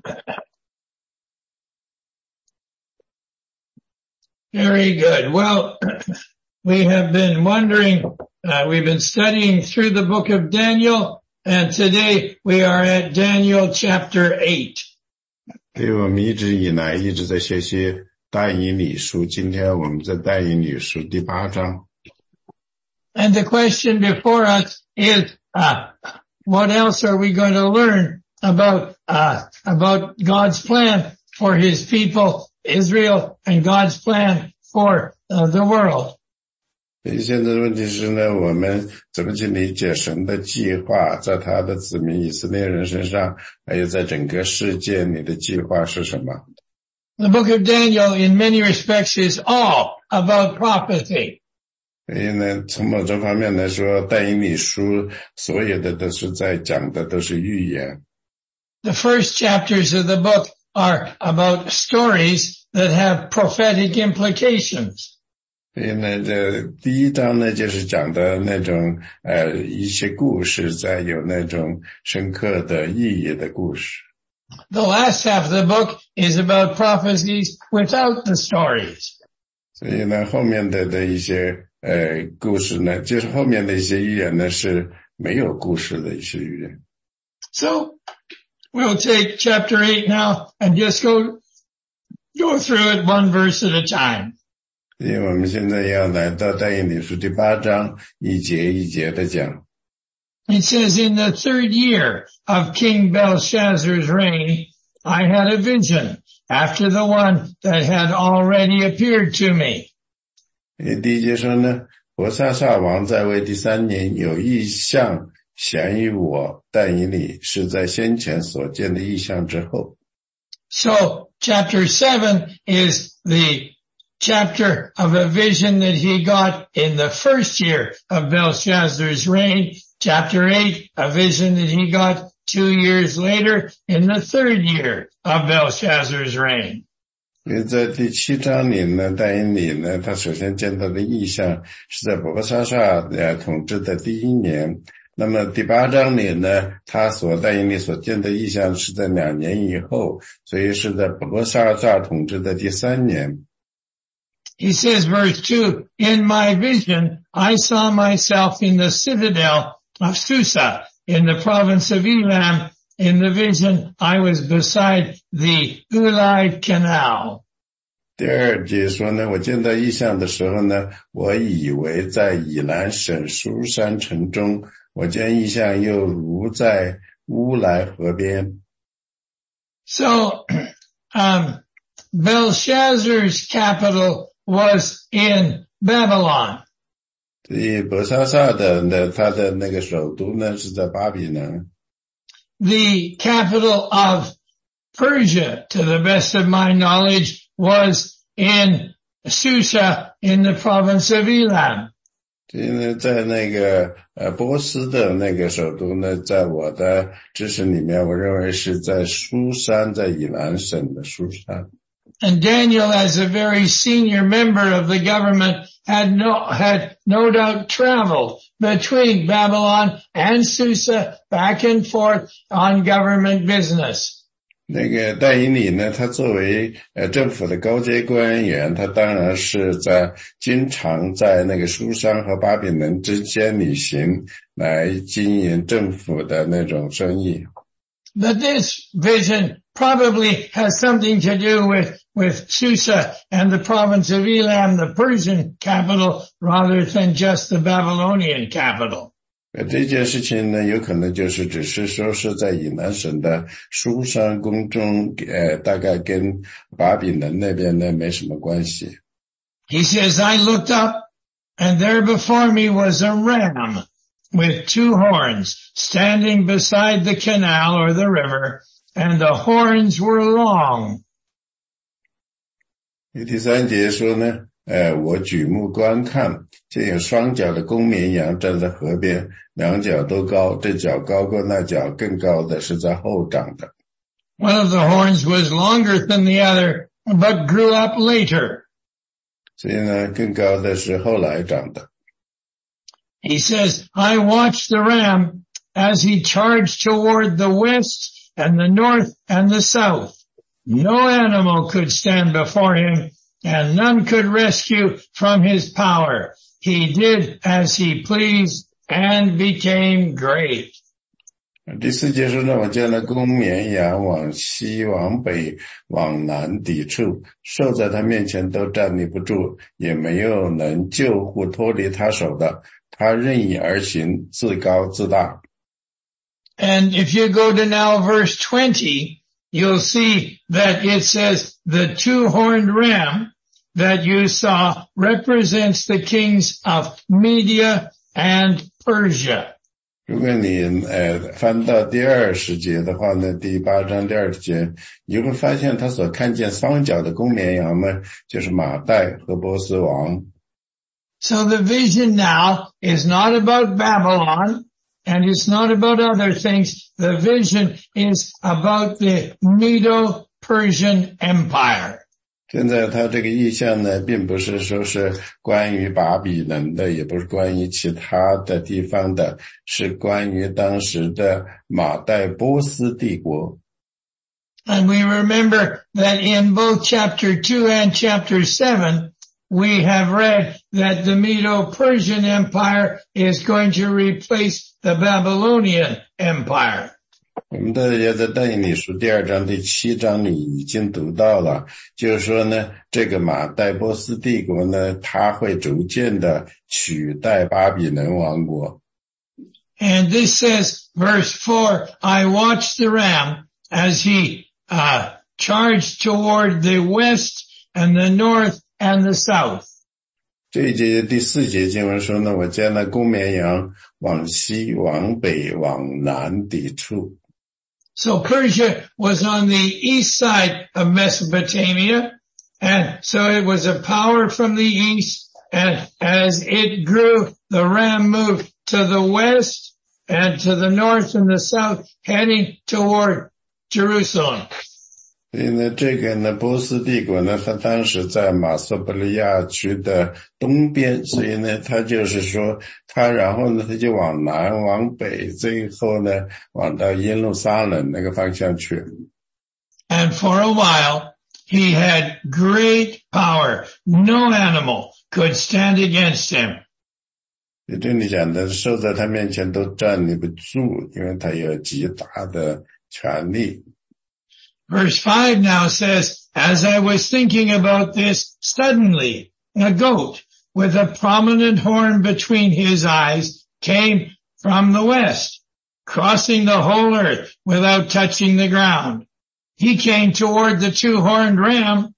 Very good. Well, we have been we've been studying through the book of Daniel, and today we are at Daniel chapter 8. 对，我们一直以来一直在学习但以理书，今天我们在但以理书第8章。 And the question before us is, what else are we going to learn about God's plan for his people, Israel, and God's plan for the world? 现在的问题是呢，我们怎么去理解神的计划，在他的子民以色列人身上，还有在整个世界里的计划是什么？ The book of Daniel in many respects is all about prophecy. 所以呢，从某种方面来说，但以理书所有的都是在讲的都是预言。 The first chapters of the book are about stories that have prophetic implications. 所以呢，这第1章呢，就是讲的那种一些故事，在有那种深刻的意义的故事。 The last half of the book is about prophecies without the stories. 所以呢，后面的一些故事呢，就是后面的一些预言呢，是没有故事的一些预言。 So we'll take chapter 8 now and just go through it one verse at a time. 因为我们现在要来到但以理书第8章，一节一节的讲。 It says, in the 3rd year of King Belshazzar's reign, I had a vision after the one that had already appeared to me. 第1节说呢，伯沙撒王在位第3年，有异象显于我，但以理是在先前所见的异象之后。 So chapter 7 is the chapter of a vision that he got in the 1st year of Belshazzar's reign. Chapter 8, a vision that he got 2 years later in the 3rd year of Belshazzar's reign. 因为在第7章里呢，但以理呢，他首先见到的异象是在伯沙撒统治的第1年。那么第8章里呢，但以理所见的异象是在2年以后，所以是在伯沙撒统治的第3年。 He says, verse 2, in my vision, I saw myself in the citadel of Susa in the province of Elam. In the vision, I was beside the Ulai Canal. 第2节说呢，我见到异象的时候呢，我以为在以兰省苏珊城中，我见异象又如在乌来河边。 So, Belshazzar's capital was in Babylon. 所以伯沙撒的他的那个首都呢是在巴比伦。 The capital of Persia, to the best of my knowledge, was in Susa in the province of Elam. 所以呢，在那个波斯的那个首都呢，在我的知识里面，我认为是在苏珊，在以兰省的苏珊。 And Daniel, as a very senior member of the government, had no doubt traveled between Babylon and Susa back and forth on government business. 那个但以理呢，他作为政府的高阶官员，他当然是经常在那个苏珊和巴比伦之间旅行，来经营政府的那种生意。 But this vision probably has something to do with Susa and the province of Elam, the Persian capital, rather than just the Babylonian capital. 这件事情呢，有可能就是只是说是在以南省的苏珊宫中，大概跟巴比伦那边呢没什么关系。 He says, I looked up and there before me was a ram with 2 horns standing beside the canal or the river, and the horns were long. 第3节说呢，我举目观看，见有双脚的公绵羊站在河边，2脚都高，这脚高过那脚，更高的是在后长的。 One of the horns was longer than the other, but grew up later. 所以呢，更高的是后来长的。 He says, I watched the ram as he charged toward the west and the north and the south. No animal could stand before him, and none could rescue from his power. He did as he pleased and became great. 第4节说呢，我将那公绵羊往西往北往南抵触，兽在他面前都站立不住，也没有能救护脱离他手的，他任意而行，自高自大。 And if you go to now verse 20, you'll see that it says the two-horned ram that you saw represents the kings of Media and Persia. 如果你翻到第20节的话呢，第8章第20节，你会发现他所看见双脚的公绵羊呢，就是马代和波斯王。 So the vision now is not about Babylon, and it's not about other things. The vision is about the Medo-Persian Empire. 现在他这个意象呢，并不是说是关于巴比伦的，也不是关于其他的地方的，是关于当时的马代波斯帝国。 And we remember that in both chapter 2 and chapter 7, we have read that the Medo-Persian Empire is going to replace the Babylonian Empire. 我们也在但以理书第2章第7章里已经读到了，就是说呢，这个马代波斯帝国呢，它会逐渐的取代巴比伦王国。 And this says, verse 4, I watched the ram as he charged toward the west and the north and the south. 这一节第4节经文说呢，我将那公绵羊往西往北往南抵触。 So Persia was on the east side of Mesopotamia, and so it was a power from the east, and as it grew, the ram moved to the west and to the north and the south, heading toward Jerusalem. 所以呢，这个呢，波斯帝国呢，它当时在马索不利亚区的东边，所以呢，它就是说，然后呢，它就往南往北，最后呢，往到耶路撒冷那个方向去。 And for a while, he had great power. No animal could stand against him. 这里讲的兽在他面前都站立不住，因为他有极大的权力。 Verse 5 now says, as I was thinking about this, suddenly a goat with a prominent horn between his eyes came from the west, crossing the whole earth without touching the ground. He came toward the two-horned ram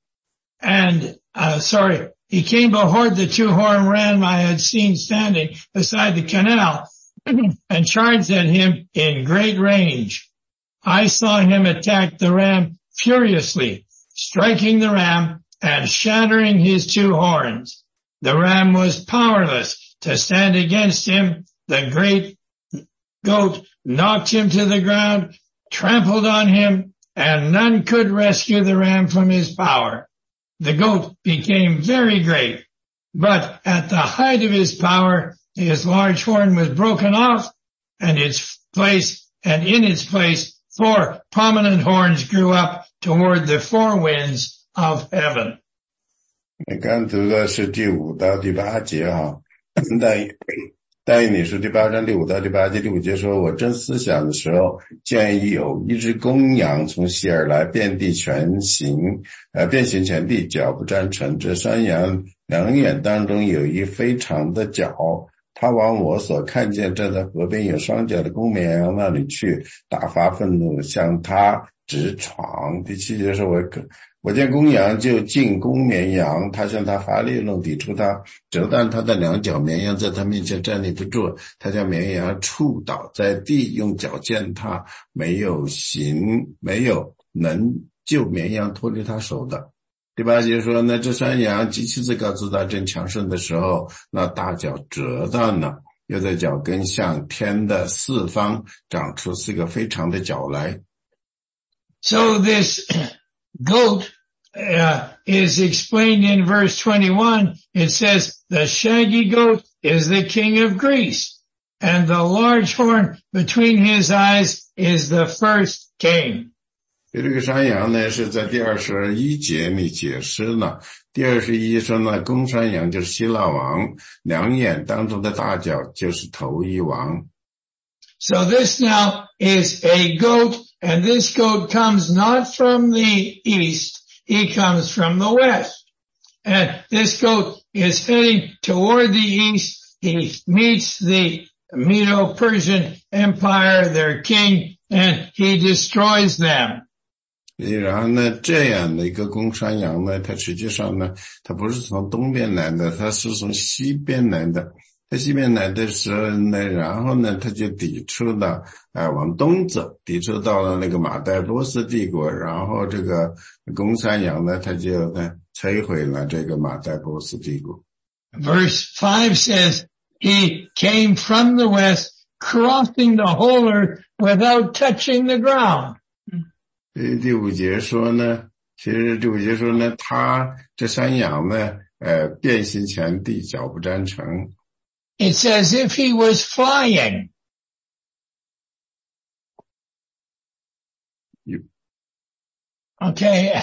he came toward the two-horned ram I had seen standing beside the canal and charged at him in great range. I saw him attack the ram furiously, striking the ram and shattering his two horns. The ram was powerless to stand against him. The great goat knocked him to the ground, trampled on him, and none could rescue the ram from his power. The goat became very great, but at the height of his power, his large horn was broken off, and in its place, 4 prominent horns grew up toward the 4 winds of heaven. 刚读的是第5到第8节哈，但以理书第8章第5到第8节，第5节说，我正思想的时候，见有一只公羊从西而来，遍行全地，脚不沾尘。这山羊两眼当中有一非常的角，他往我所看见站在河边有双脚的公绵羊那里去，大发愤怒，向他直闯。第7节说，我见公羊就进公绵羊，他向他发烈怒，抵触他，折断他的2脚，绵羊在他面前站立不住，他将绵羊触倒在地，用脚践他，没有能救绵羊脱离他手的。第8节说呢，这山羊极其自高自大，正强盛的时候，那大脚折断了，又在脚跟向天的4方长出4个非常的角来。 So this goat is explained in verse 21. It says, the shaggy goat is the king of Greece, and the large horn between his eyes is the first king. 这个山羊呢是在第21节里解释了。第21说呢，公山羊就是希腊王，两眼当中的大角就是头一王。 So this now is a goat, and this goat comes not from the east, he comes from the west. And this goat is heading toward the east. He meets the Medo-Persian Empire, their king, and he destroys them. 然后呢，这样的一个公山羊呢，它实际上呢，它不是从东边来的，它是从西边来的。在西边来的时候呢，然后呢，它就抵触到往东走，抵触到了那个马代波斯帝国，然后这个公山羊呢，它就摧毁了这个马代波斯帝国。 Verse 5 says, he came from the west, crossing the whole earth without touching the ground. 第5节说呢，其实第5节说呢，他这山羊呢，变形前地脚不沾尘。 It's as if he was flying. Okay.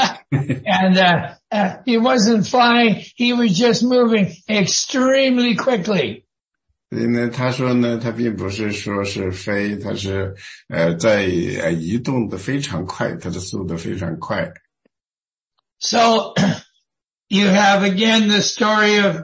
And he wasn't flying, he was just moving extremely quickly. 所以呢，他说呢，他并不是说是飞，他是在移动的非常快，他的速度非常快。 So you have again the story of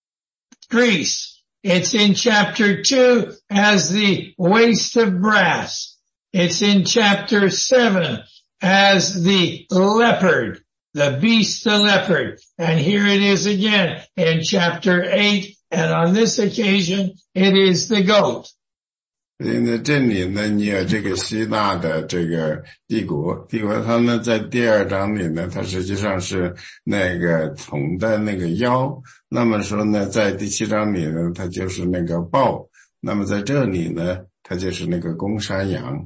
Greece. It's in chapter 2 as the waste of brass. It's in chapter 7 as the leopard, the beast, the leopard. And here it is again in chapter 8. And on this occasion, it is the goat. 所以呢，这里呢，你有这个希腊的这个帝国，它呢在第2章里呢，它实际上是那个虫的那个妖。那么说呢，在第7章里呢，它就是那个豹。那么在这里呢，它就是那个公山羊。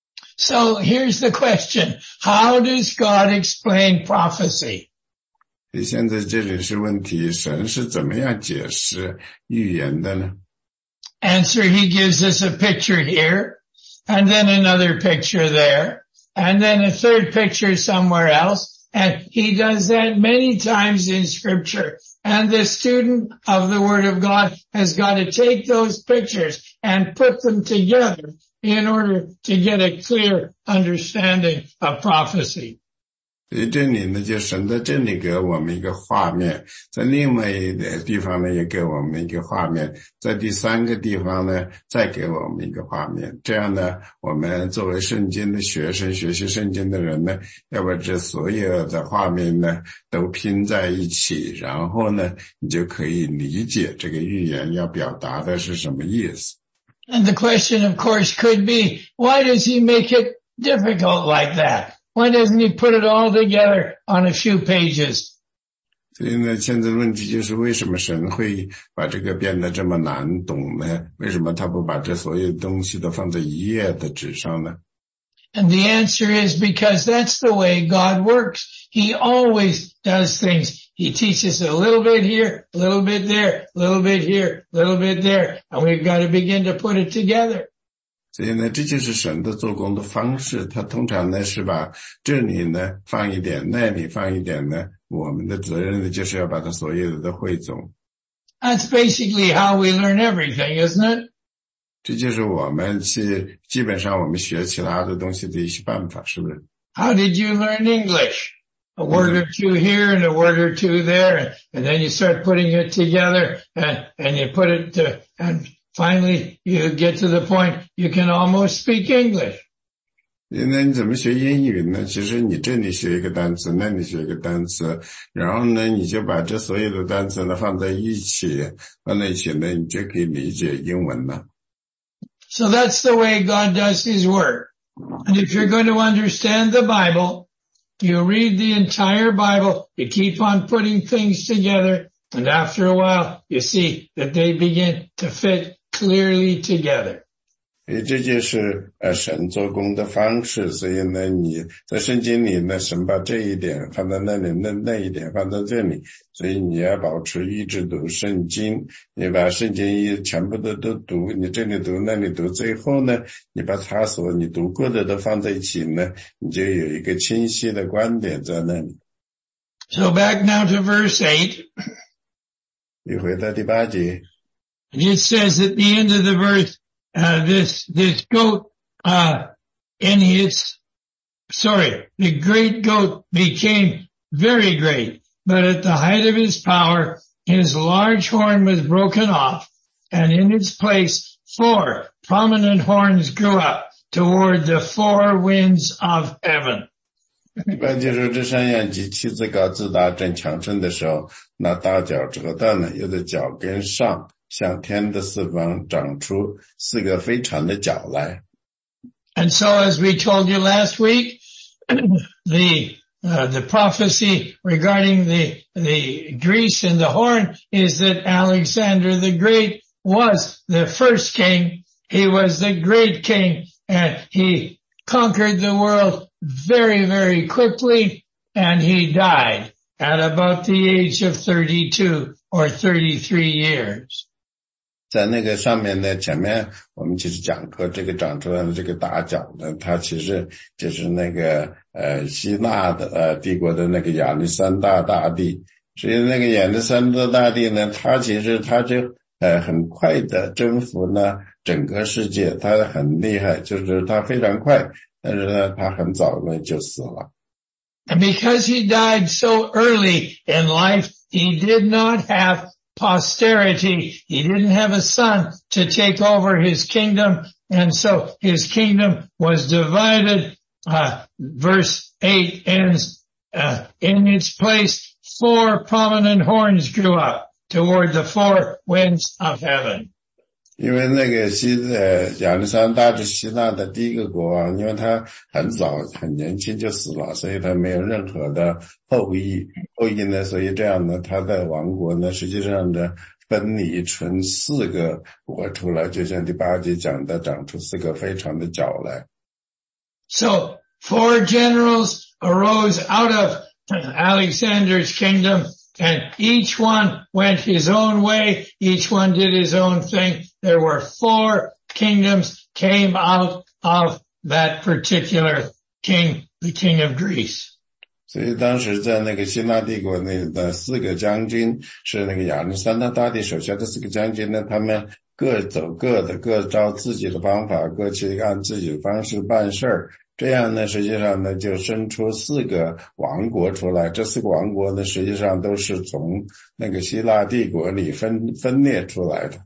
So here's the question. How does God explain prophecy? 现在这里是问题，神是怎么样解释预言的呢？ Answer, he gives us a picture here, and then another picture there, and then a third picture somewhere else, and he does that many times in scripture. And the student of the Word of God has got to take those pictures and put them together in order to get a clear understanding of prophecy. 所以这里呢，就神在这里给我们一个画面，在另外一个地方呢，也给我们一个画面，在第3个地方呢，再给我们一个画面。这样呢，我们作为圣经的学生，学习圣经的人呢，要把这所有的画面呢，都拼在一起，然后呢，你就可以理解这个预言要表达的是什么意思。 And the question, of course, could be, why does he make it difficult like that? Why doesn't he put it all together on a few pages? 所以呢，现在问题就是为什么神会把这个变得这么难懂呢？为什么他不把这所有东西都放在一页的纸上呢？ And the answer is because that's the way God works. He always does things. He teaches a little bit here, a little bit there, a little bit here, a little bit there, and we've got to begin to put it together. 所以呢，这就是神的做工的方式。他通常呢是把这里呢放一点，那里放一点呢。我们的责任呢就是要把它所有的都汇总。 That's basically how we learn everything, isn't it? 这就是我们基本上我们学其他的东西的一些办法，是不是？ How did you learn English? A word or two here and a word or two there, and then you start putting it together, and you put it to, and finally, you get to the point you can almost speak English. 那你怎么学英语呢？其实你这里学一个单词，那里学一个单词，然后呢，你就把这所有的单词呢放在一起呢，你就可以理解英文了。 So that's the way God does his work. And if you're going to understand the Bible, you read the entire Bible, you keep on putting things together, and after a while, you see that they begin to fit clearly together. 所以这就是神做工的方式。所以呢，你在圣经里呢，神把这一点放在那里，那一点放在这里，所以你要保持一直读圣经，你把圣经全部都读，你这里读那里读，最后呢，你把它你读过的都放在一起呢，你就有一个清晰的观点在那里。 So back now to verse 8. 你回到第8节。 It says at the end of the verse, this goat, the great goat became very great, but at the height of his power, his large horn was broken off, and in its place, 4 prominent horns grew up toward the 4 winds of heaven. 一般就说这山羊极其自高自大正强盛的时候，那大脚折断了，又在脚跟上向天的四方长出4个非常的角来。 And so as we told you last week, the prophecy regarding the Greece and the horn is that Alexander the Great was the first king. He was the great king, and he conquered the world very, very quickly, and he died at about the age of 32 or 33 years. 在那个上面呢，前面我们其实讲过，这个长出来的这个大角呢，它其实就是那个希腊的帝国的那个亚历山大大帝。所以那个亚历山大大帝呢，他就很快的征服了整个世界，他很厉害，就是他非常快，但是呢，他很早呢就死了。 And because he died so early in life, he did not have posterity. He didn't have a son to take over his kingdom, and so his kingdom was divided. Verse 8 ends, in its place 4 prominent horns grew up toward the 4 winds of heaven. 因为那个亚历山大是希腊的第一个国王，因为他很早很年轻就死了，所以他没有任何的后裔呢，所以这样呢，他的王国呢，实际上呢分离成4个国出来，就像第8节讲的，长出4个非常的角来。 So 4 generals arose out of Alexander's kingdom, and each one went his own way. Each one did his own thing. There were 4 kingdoms came out of that particular king, the king of Greece. 所以当时在那个希腊帝国内的4个将军，是那个亚历山大大帝手下的4个将军呢，他们各走各的，各照自己的方法，各去按自己的方式办事儿。这样呢，实际上呢，就生出4个王国出来。这4个王国呢，实际上都是从那个希腊帝国里分裂出来的。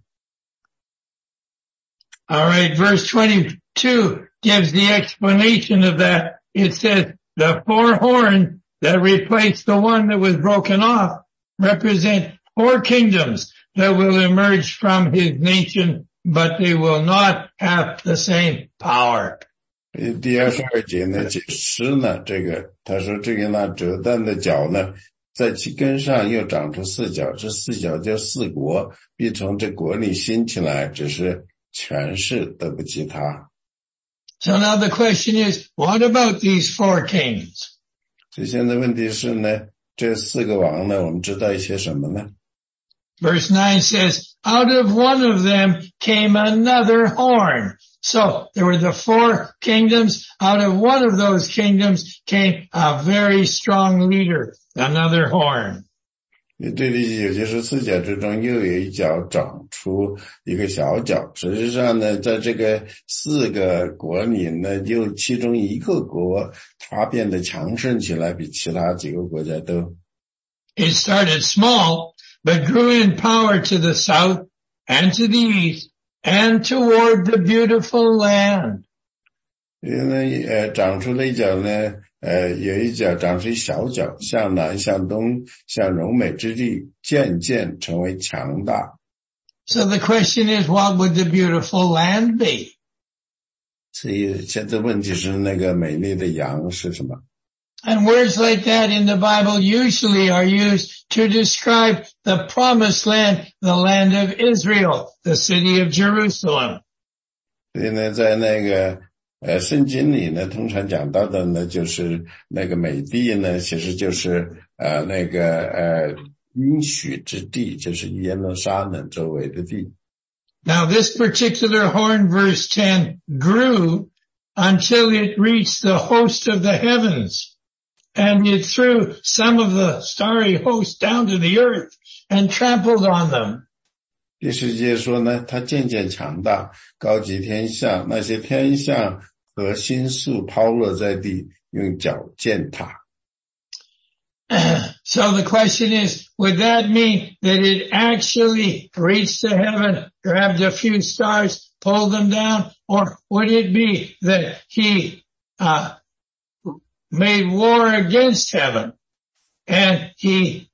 All right, verse 22 gives the explanation of that. It says, the 4 horns that replaced the one that was broken off represent 4 kingdoms that will emerge from his nation, but they will not have the same power. 第22节呢，解释呢这个，他说至于那折断的角呢，在其根上又长出4角，这4角就4国，必从这国里兴起来，只是权势得不及他。 So now the question is, what about these 4 kings? 所以现在问题是呢，这4个王呢，我们知道一些什么呢？ Verse 9 says, out of one of them came another horn. So there were the 4 kingdoms. Out of one of those kingdoms came a very strong leader, another horn. 这里也就是4角之中又有一角长出一个小角。实际上呢，在这个4个国里呢，就其中一个国它变得强盛起来，比其他几个国家都。 It started small, but grew in power to the south and to the east and toward the beautiful land. 因为长出了一角呢，有一角长出一小角，向南向东向荣美之地渐渐成为强大。 So the question is, what would the beautiful land be? 所以现在问题是那个美丽的羊是什么？ And words like that in the Bible usually are used to describe the promised land, the land of Israel, the city of Jerusalem. 所以呢，在那个圣经里呢，通常讲到的呢，就是那个美地呢，其实就是应许之地，就是耶路撒冷周围的地。 Now this particular horn, verse 10, grew until it reached the host of the heavens, and it threw some of the starry host down to the earth and trampled on them. 第10节说呢，它渐渐强大，高及天象，那些天象和星宿抛落在地，用脚践踏。 So the question is, would that mean that it actually reached to heaven, grabbed a few stars, pulled them down, or would it be that he made war against heaven and he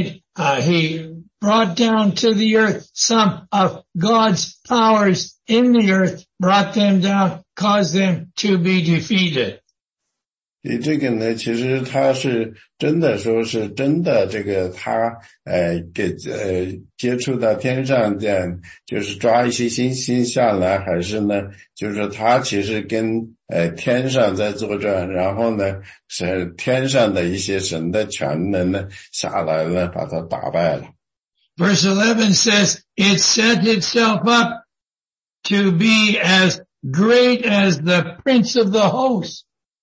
brought down to the earth some of God's powers in the earth, brought them down, caused them to be defeated? 这个呢，其实他是真的说是真的，这个他接触到天上这样，就是抓一些星星下来，还是呢，就是说他其实跟天上在作战，然后呢是天上的一些神的全能呢下来了，把他打败了。 Verse 11 says, it set itself up to be as great as the prince of the host.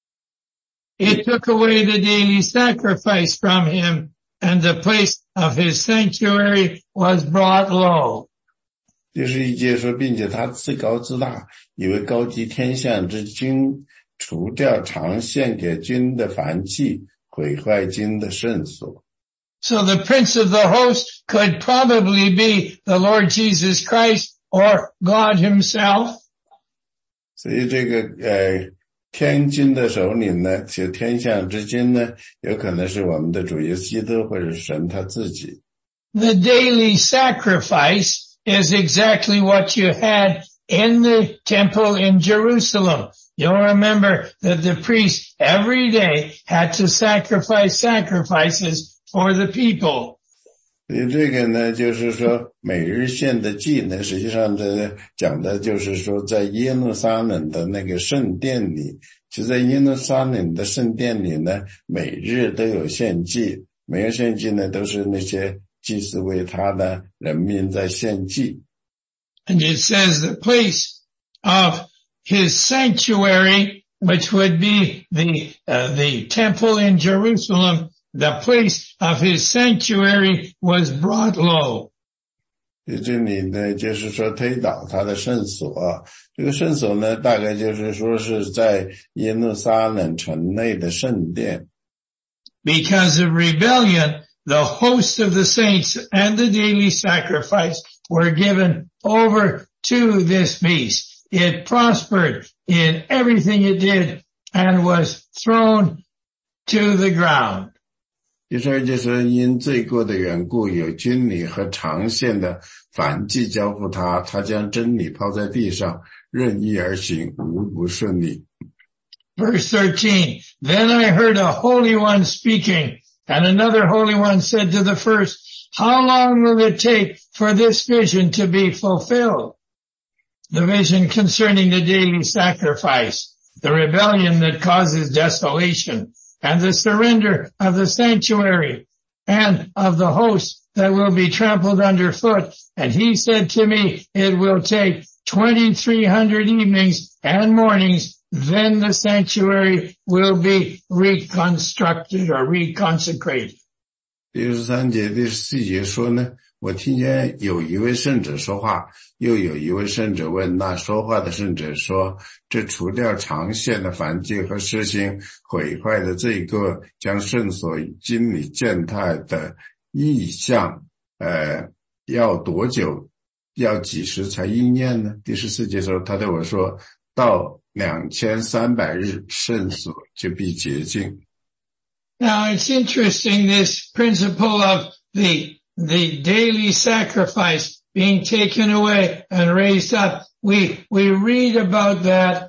It took away the daily sacrifice from him, and the place of his sanctuary was brought low. 第11节说，并且他自高自大，以为高级天象之君，除掉常献给君的燔祭，毁坏君的圣所。 So the prince of the host could probably be the Lord Jesus Christ or God himself. 所以这个天君的首领呢，其实天象之君呢，有可能是我们的主耶稣基督或者神他自己。 The daily sacrifice is exactly what you had in the temple in Jerusalem. You'll remember that the priest every day had to sacrifice sacrifices for the people. 所以这个呢，就是说每日献的祭呢，实际上这讲的就是说，在耶路撒冷的那个圣殿里，就在耶路撒冷的圣殿里呢，每日都有献祭，每日献祭呢，都是那些祭司为他的人民在献祭。 And it says the place of his sanctuary, which would be the temple in Jerusalem, the place of his sanctuary was brought low. 这里呢，就是说推倒他的圣所，这个圣所呢，大概就是说是在耶路撒冷城内的圣殿。 Because of rebellion, the host of the saints and the daily sacrifice were given over to this beast. It prospered in everything it did and was thrown to the ground. 第12节说，因罪过的缘故，有军礼和常献的燔祭交付他，他将真理抛在地上，任意而行，无不顺利。 Verse 13, Then I heard a holy one speaking, and another holy one said to the first, How long will it take for this vision to be fulfilled? The vision concerning the daily sacrifice, the rebellion that causes desolation, and the surrender of the sanctuary and of the host that will be trampled underfoot. And he said to me, it will take 2,300 evenings and mornings, then the sanctuary will be reconstructed or reconsecrated. 第13节、第14节说呢，我听见有一位圣者说话，又有一位圣者问那说话的圣者说，这除掉常献的燔祭和实行毁坏的罪过，将圣所经理践踏的意象，要多久，要几时才应验呢？第14节说，他对我说，到2300日，圣所就必洁净。 Now it's interesting, this principle of the daily sacrifice being taken away and raised up. We read about that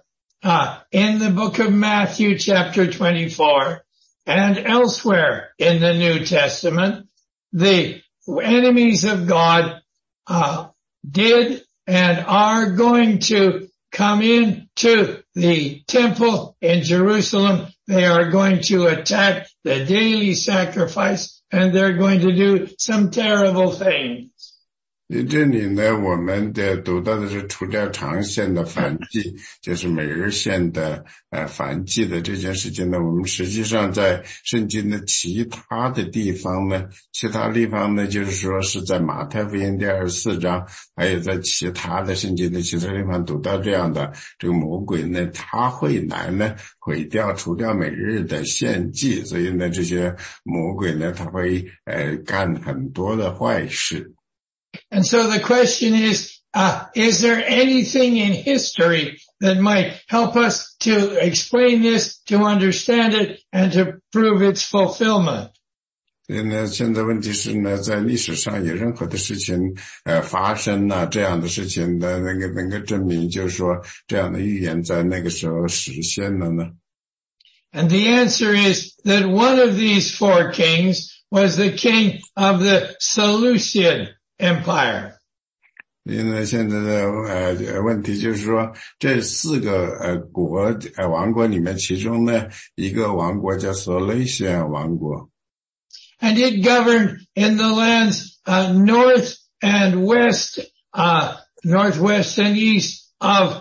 in the book of Matthew chapter 24 and elsewhere in the New Testament. The enemies of God did and are going to come into the temple in Jerusalem, they are going to attack the daily sacrifice, and they're going to do some terrible things. 这里呢，我们的读到的是除掉长线的燔祭，就是每日献的燔祭的这件事情呢，我们实际上在圣经的其他的地方呢，就是说是在马太福音第24章，还有在其他的圣经的其他地方读到这样的，这个魔鬼呢，他会来呢除掉每日的献祭，所以呢，这些魔鬼呢，他会干很多的坏事。 And so the question is there anything in history that might help us to explain this, to understand it, and to prove its fulfillment? 所以呢，现在问题是呢，在历史上有任何的事情发生啊，这样的事情的能够证明，就是说这样的预言在那个时候实现了呢？ And the answer is that one of these four kings was the king of the Seleucid Empire. 所以呢，现在的问题就是说，这四个王国里面，其中呢一个王国叫Seleucia王国。 And it governed in the lands north and west, northwest and east of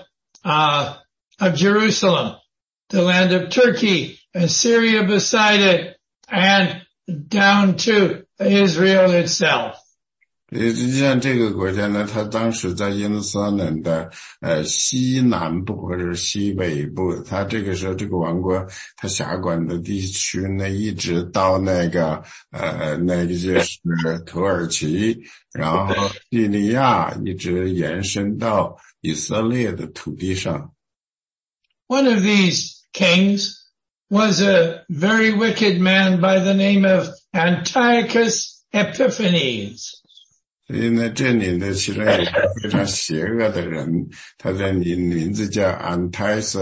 Jerusalem, the land of Turkey and Syria beside it, and down to Israel itself. 实际上这个国家呢，它当时在耶路撒冷的西南部或者是西北部，它这个时候这个王国它辖管的地区呢，一直到那个就是土耳其，然后叙利亚，一直延伸到以色列的土地上。 One of these kings was a very wicked man by the name of Antiochus Epiphanes. 所以呢，这里呢，其中有一个非常邪恶的人，他的名字叫 Antiochus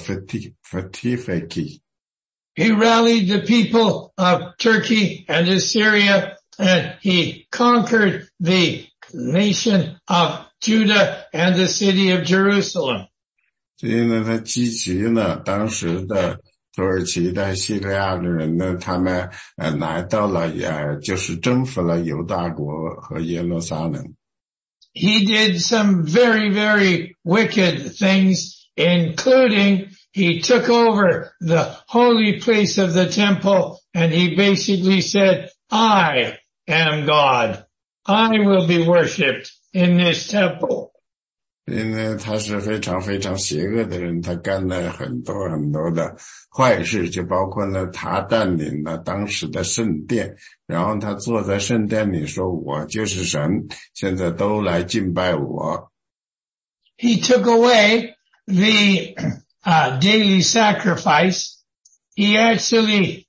Epiphanes. He rallied the people of Turkey and Assyria, and he conquered the nation of Judah and the city of Jerusalem. 所以呢，他激起了当时的土耳其的叙利亚的人呢，他们来到了就是征服了犹大国和耶路撒冷。 He did some very, very wicked things, including he took over the holy place of the temple, and he basically said, I am God. I will be worshipped in this temple. 所以呢，他是非常非常邪恶的人，他干了很多很多的坏事，就包括呢，他占领了当时的圣殿，然后他坐在圣殿里说，我就是神，现在都来敬拜我。 He took away the daily sacrifice. He actually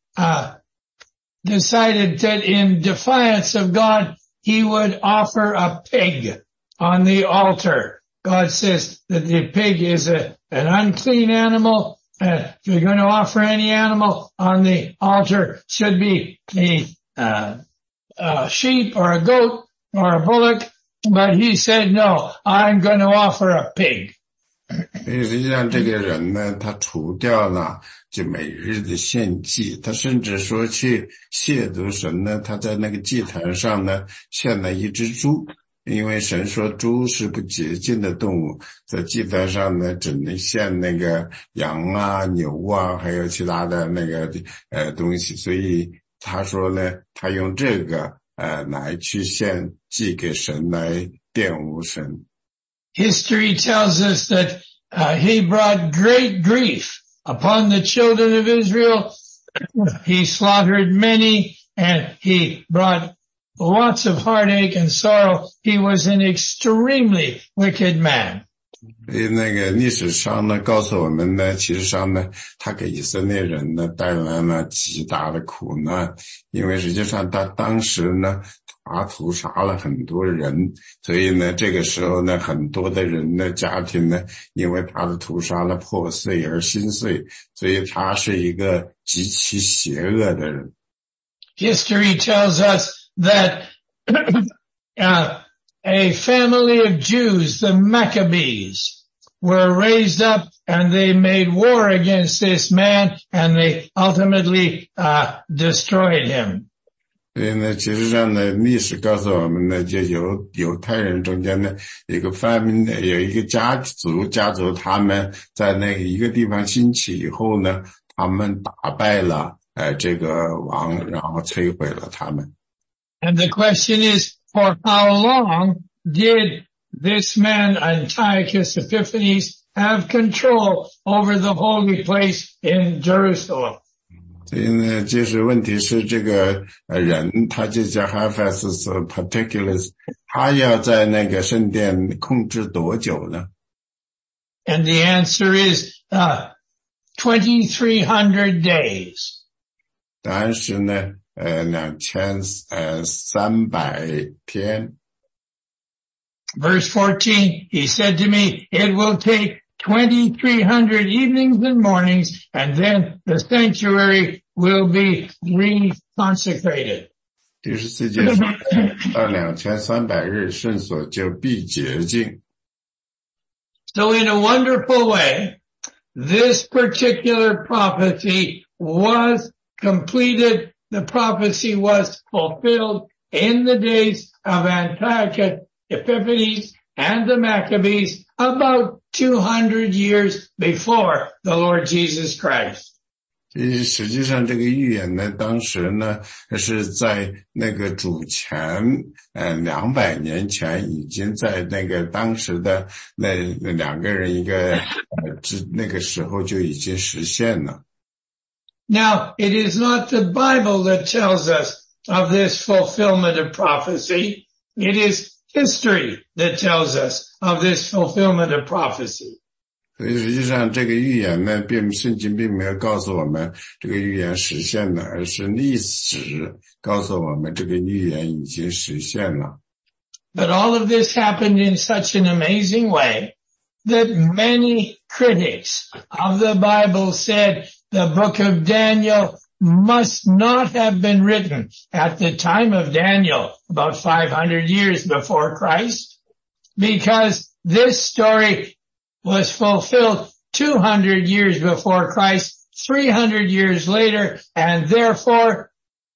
decided that in defiance of God, he would offer a pig on the altar. God says that the pig is an unclean animal. If you're going to offer any animal on the altar, should be a sheep or a goat or a bullock. But he said, no, I'm going to offer a pig. 实际上这个人呢，他除掉了就每日的献祭，他甚至说去亵渎神呢，他在那个祭坛上呢献了一只猪。因为神说猪是不洁净的动物，在祭坛上呢只能献那个羊啊、牛啊，还有其他的那个东西，所以他说呢，他用这个来去献祭给神，来玷污神。 History tells us that he brought great grief upon the children of Israel. He slaughtered many, and he brought lots of heartache and sorrow. He was an extremely wicked man. 那个历史上呢告诉我们呢，其实上呢，他给以色列人呢带来了极大的苦难，因为实际上他当时呢，他屠杀了很多人，所以呢，这个时候呢，很多的人的家庭呢，因为他的屠殺了破碎而心碎，所以他是一个极其邪恶的人。 History tells us that a family of Jews, the Maccabees, were raised up and they made war against this man and they ultimately destroyed him. 所以呢，其实上呢，历史告诉我们呢，就犹太人中间呢，有一个有一个家族，他们在那个一个地方兴起以后呢，他们打败了这个王，然后摧毁了他们。 And the question is, for how long did this man Antiochus Epiphanes have control over the holy place in Jerusalem? 所以呢，就是问题是这个人，他就叫 Hephaestus Particulus， 他要在那个圣殿控制多久呢？ And the answer is 2,300 days. 答案是呢，2300天。 Verse 14, he said to me, it will take 2,300 evenings and mornings, and then the sanctuary will be reconsecrated. 第14节说到2300日，圣所就必洁净。 So in a wonderful way, this particular prophecy was completed. The prophecy was fulfilled in the days of Antiochus Epiphanes and the Maccabees about 200 years before the Lord Jesus Christ. 实际上这个预言呢，当时呢是在那个主前200年前，已经在那个当时的那两个人一个那个时候就已经实现了。 Now, it is not the Bible that tells us of this fulfillment of prophecy. It is history that tells us of this fulfillment of prophecy. 所以实际上这个预言呢，圣经并没有告诉我们这个预言实现了，而是历史告诉我们这个预言已经实现了。 But all of this happened in such an amazing way that many critics of the Bible said the book of Daniel must not have been written at the time of Daniel, about 500 years before Christ, because this story was fulfilled 200 years before Christ, 300 years later, and therefore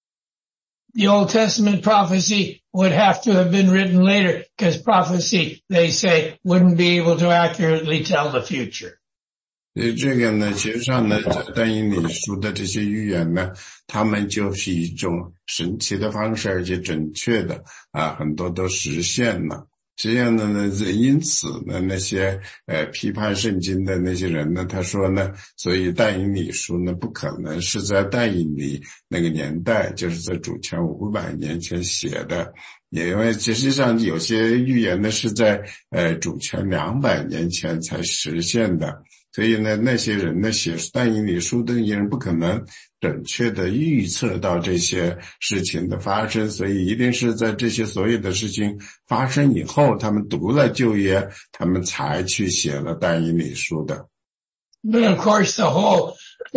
the Old Testament prophecy would have to have been written later, because prophecy, they say, wouldn't be able to accurately tell the future. 所以这个呢，其实上呢，在但以理书的这些预言呢，他们就是一种神奇的方式，而且准确的很多都实现了。这样的呢，因此呢，那些批判圣经的那些人呢，他说呢，所以但以理书呢，不可能是在但以理那个年代，就是在主前500年前写的，也因为实际上有些预言呢是在主前200年前才实现的。所以呢，那些人呢写但以理书的人不可能准确的预测到这些事情的发生，所以一定是在这些所有的事情发生以后，他们读了旧约，他们才去写了但以理书的。 But of course, the whole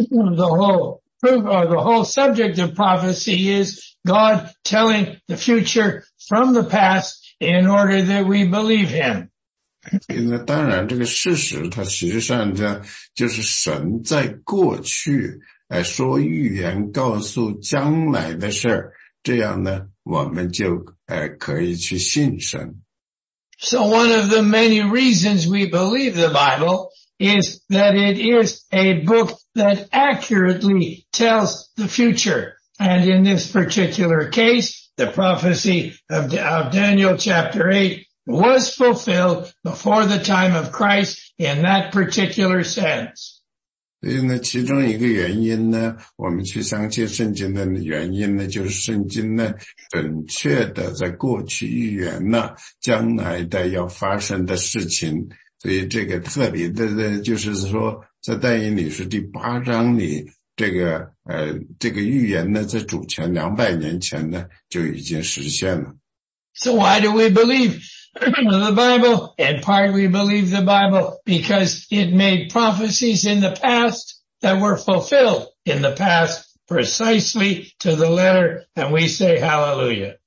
subject of prophecy is God telling the future from the past in order that we believe Him. 所以呢，当然这个事实它实际上呢，就是神在过去说预言告诉将来的事儿，这样呢我们就可以去信神。 So one of the many reasons we believe the Bible is that it is a book that accurately tells the future. And in this particular case, the prophecy of Daniel chapter 8 was fulfilled before the time of Christ in that particular sense. 所以呢，其中一个原因呢，我们去相信圣经的原因呢，就是圣经呢准确的在过去预言了将来的要发生的事情。所以这个特别的呢，就是说在但以理书第8章里，这个预言呢，在主前200年前呢就已经实现了。 So why do we believe the Bible? In part we believe the Bible because it made prophecies in the past that were fulfilled in the past precisely to the letter, and we say hallelujah.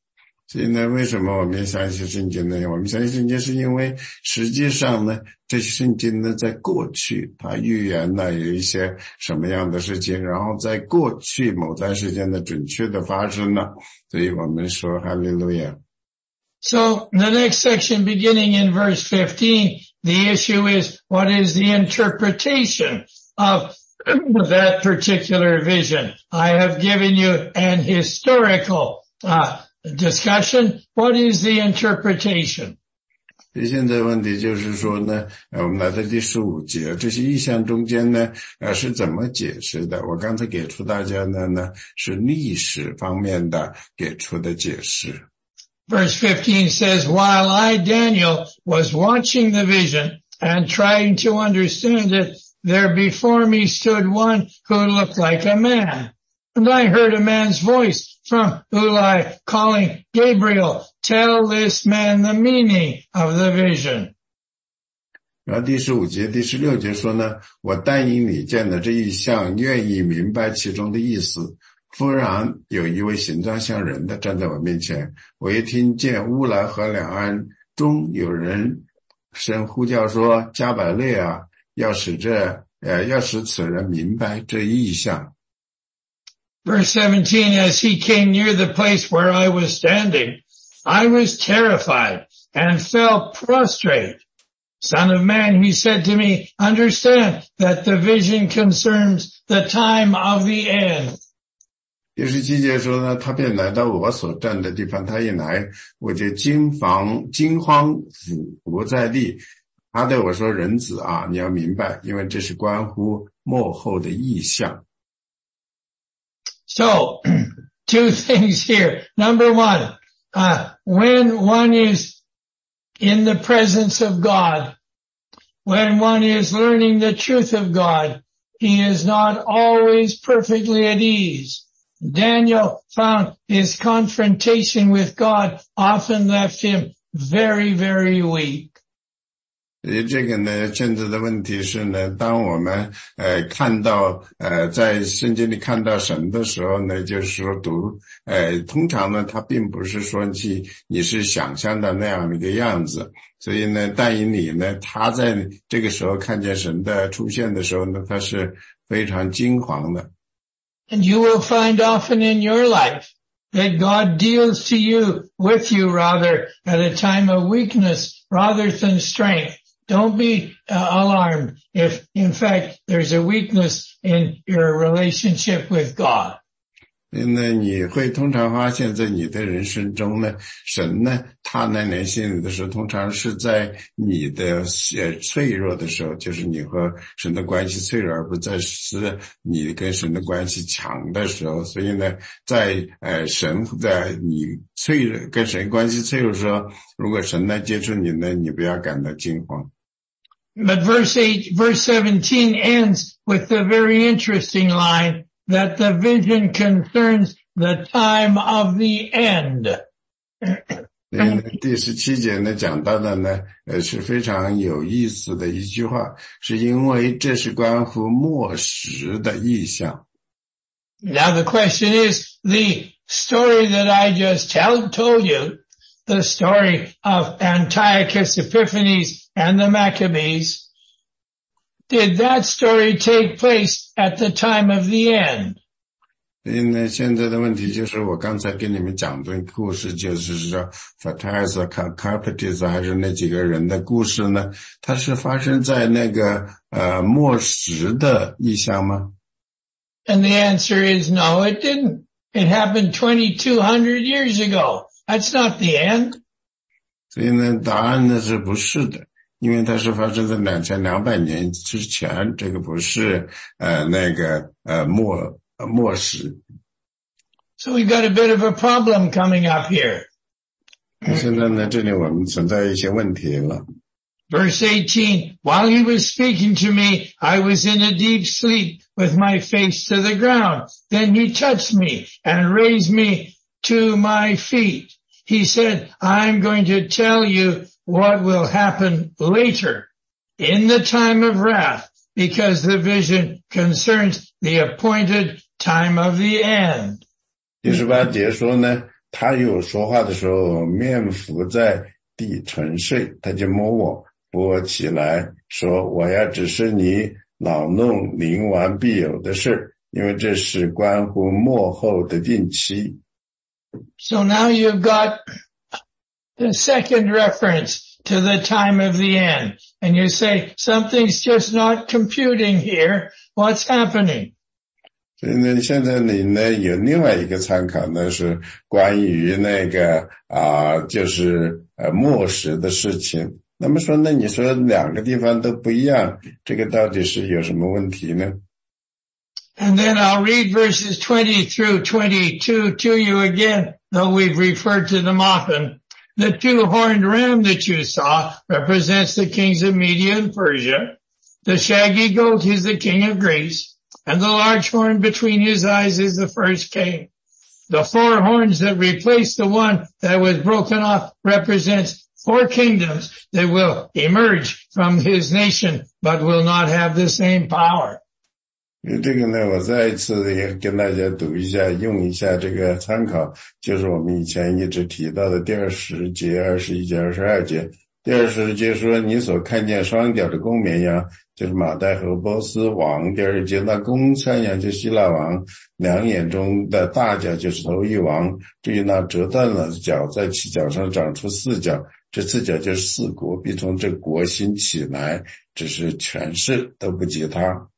所以呢，为什么我们相信圣经呢？我们相信圣经是因为实际上呢，这些圣经呢，在过去它预言了有一些什么样的事情，然后在过去某段时间的准确的发生了，所以我们说哈利路亚。 So the next section beginning in verse 15, the issue is what is the interpretation of that particular vision? I have given you an historical discussion. What is the interpretation? 现在问题就是说呢，我们来到第15节，这些意象中间呢，是怎么解释的？我刚才给出大家的呢，是历史方面的给出的解释。 Verse 15 says, while I, Daniel, was watching the vision and trying to understand it, there before me stood one who looked like a man. And I heard a man's voice from Ulai calling, Gabriel, tell this man the meaning of the vision. 然后第15节、第16节说呢，我但因你见的这一象，愿意明白其中的意思。忽然有一位形状像人的站在我面前，我一听见乌来和两岸中有人声呼叫说，加百列啊，要使此人明白这意象。 Verse 17, as he came near the place where I was standing, I was terrified and fell prostrate. Son of man, he said to me, understand that the vision concerns the time of the end. 第17节说呢，他便来到我所站的地方，他一来，我就惊慌俯伏在地。他对我说，人子啊，你要明白，因为这是关乎末后的意象。 So, two things here. Number one, when one is in the presence of God, when one is learning the truth of God, he is not always perfectly at ease. Daniel found his confrontation with God often left him very, very weak. 这个呢，现在的问题是呢，当我们看到在圣经里看到神的时候呢，就是说通常呢，他并不是说你是想象的那样的一个样子，所以呢，但以理呢，他在这个时候看见神的出现的时候呢，他是非常惊惶的。 And you will find often in your life that God deals with you rather at a time of weakness rather than strength. Don't be alarmed if, in fact, there's a weakness in your relationship with God. 那你会通常发现在你的人生中呢，神呢，他来联系你的时候，通常是在你的脆弱的时候，就是你和神的关系脆弱，而不再是你跟神的关系强的时候。所以呢，在神在你跟神关系脆弱的时候，如果神来接触你呢，你不要感到惊慌。 But verse 17 ends with the very interesting line that the vision concerns the time of the end. 第17节呢讲到的呢是非常有意思的一句话，是因为这是关乎末时的意象。 Now the question is, the story that I just told you, the story of Antiochus Epiphanes and the Maccabees, did that story take place at the time of the end? 所以呢，现在的问题就是我刚才跟你们讲的故事，就是说 Carpeters 还是那几个人的故事呢，它是发生在那个末时的意象吗？ And the answer is no, it didn't. It happened 2200 years ago. That's not the end. 所以呢，答案呢是不是的，因为它是发生在2200年之前，这个不是末时。 So we've got a bit of a problem coming up here. 现在呢，这里我们存在一些问题了。 Verse 18, while he was speaking to me, I was in a deep sleep with my face to the ground. Then he touched me and raised me to my feet. He said, I'm going to tell you what will happen later in the time of wrath, because the vision concerns the appointed time of the end. 第18节说呢， 他有说话的时候面伏在地沉睡，他就摸我，扶我起来，说我要指示你恼怒临完必有的事，因为这是关乎末后的定期。 So now you've got the second reference to the time of the end. And you say, something's just not computing here. What's happening? 所以呢，现在你呢有另外一个参考呢，是关于那个就是末时的事情。那么说呢，你说两个地方都不一样，这个到底是有什么问题呢？ And then I'll read verses 20 through 22 to you again, though we've referred to them often. The two-horned ram that you saw represents the kings of Media and Persia. The shaggy goat is the king of Greece. And the large horn between his eyes is the first king. The four horns that replace the one that was broken off represents four kingdoms that will emerge from his nation, but will not have the same power. 这个呢，我再一次也跟大家读一下，用一下这个参考，就是我们以前一直提到的第20节、21节、22节。第20节说，你所看见双角的公绵羊，就是马代和波斯王。第2节，那公山羊就是希腊王，两眼中的大角就是头一王。至于那折断了角，在其角上长出4角，这4角就是4国，必从这国兴起来，只是权势都不及他。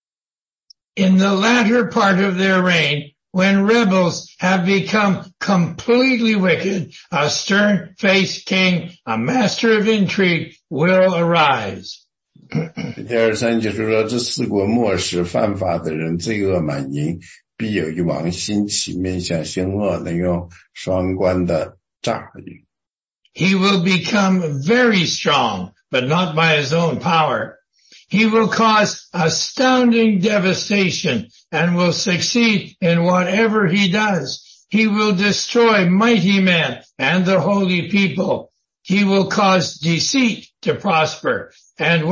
In the latter part of their reign, when rebels have become completely wicked, a stern-faced king, a master of intrigue, will arise. 第23就是说，这4国末时犯法的人罪恶满盈，必有一王兴起，面向凶恶，能用双关的诈语。 He will become very strong, but not by his own power. He will cause astounding devastation and will succeed in whatever he does. He will destroy mighty men and the holy people. He will cause deceit to prosper, and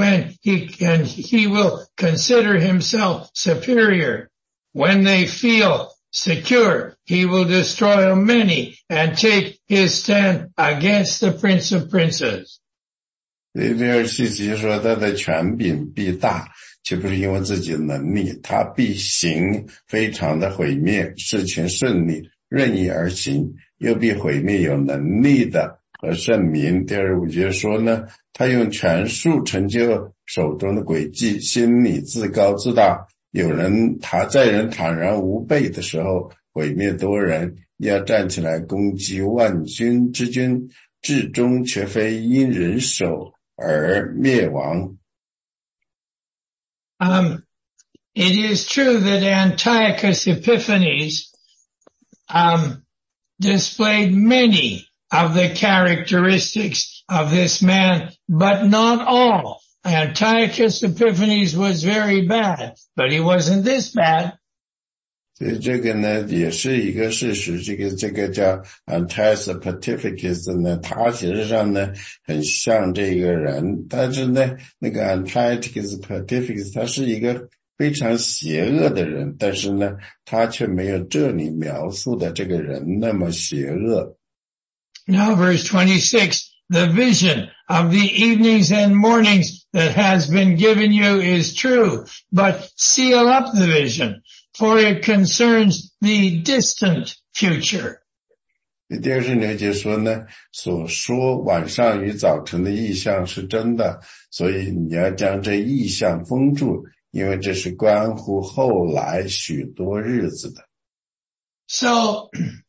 he will consider himself superior. When they feel secure, he will destroy many and take his stand against the Prince of Princes. 第27节说，他的权柄必大，却不是因为自己的能力，他必行非常的毁灭，事情顺利，任意而行，又必毁灭有能力的和圣民。第25节说呢，他用权术成就手中的诡计，心里自高自大，在人坦然无备的时候毁灭多人，要站起来攻击万军之君，至终却非因人手而灭亡。 It is true that Antiochus Epiphanes displayed many of the characteristics of this man, but not all. Antiochus Epiphanes was very bad, but he wasn't this bad. 所以这个呢也是一个事实，这个叫 Antiochus Epiphanes 呢，他其实上呢很像这个人，但是呢那个 Antiochus Epiphanes 他是一个非常邪恶的人，但是呢他却没有这里描述的这个人那么邪恶。 Now verse 26, the vision of the evenings and mornings that has been given you is true, but seal up the vision, for it concerns the distant future. 第26节说呢，所说晚上与早晨的异象是真的，所以你要将这异象封住，因为这是关乎后来许多日子的。 So,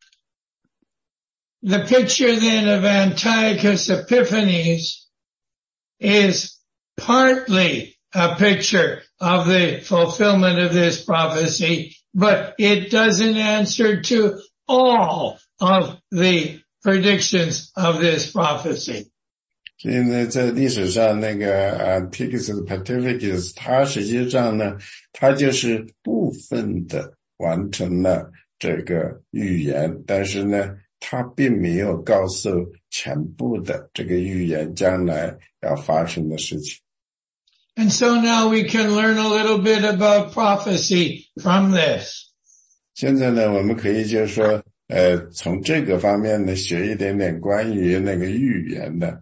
the picture then of Antiochus Epiphanes is partly a picture of the fulfillment of this prophecy, but it doesn't answer to all of the predictions of this prophecy. 所以呢，在历史上那个Antiochus Epiphanes 他实际上呢，他就是部分的完成了这个预言，但是呢他并没有告诉全部的这个预言将来要发生的事情。 And so now we can learn a little bit about prophecy from this. 现在呢，我们可以就是说从这个方面呢学一点点关于那个预言的。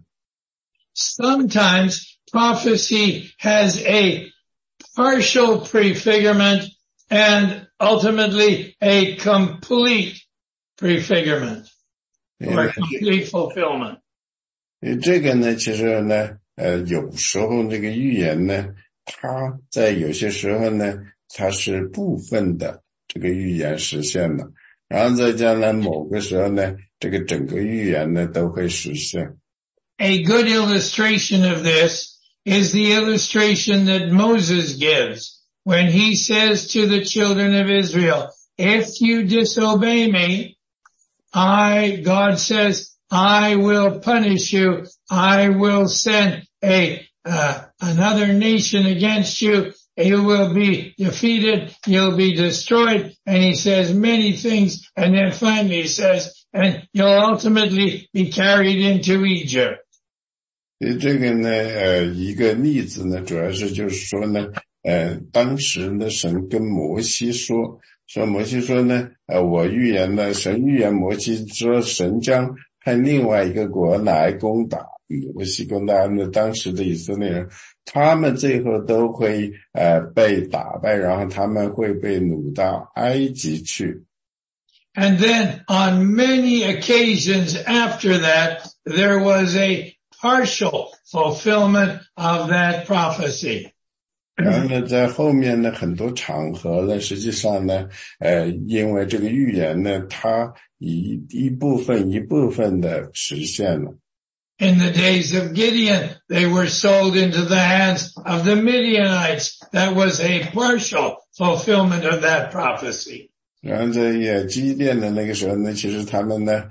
Sometimes prophecy has a partial prefigurement and ultimately a complete prefigurement or complete fulfillment. 这个呢其实呢有时候这个预言呢它在有些时候呢它是部分的这个预言实现了，然后再加上某个时候呢这个整个预言呢都会实现。 A good illustration of this is the illustration that Moses gives when he says to the children of Israel, if you disobey me, God says, I will punish you. I will send another nation against you. You will be defeated. You'll be destroyed. And he says many things. And then finally he says, and you'll ultimately be carried into Egypt. 这个呢一个例子呢主要是就是说呢当时呢神跟摩西说摩西说呢我预言呢神预言摩西说神将派另外一个国来攻打摩西攻打当时的以色列人，他们最后都会被打败，然后他们会被掳到埃及去。 And then on many occasions after that, there was a partial fulfillment of that prophecy. 然后呢在后面呢很多场合呢实际上呢因为这个预言呢它一部分的实现了。 In the days of Gideon, they were sold into the hands of the Midianites. That was a partial fulfillment of that prophecy. 然后在基甸的那个时候呢其实他们呢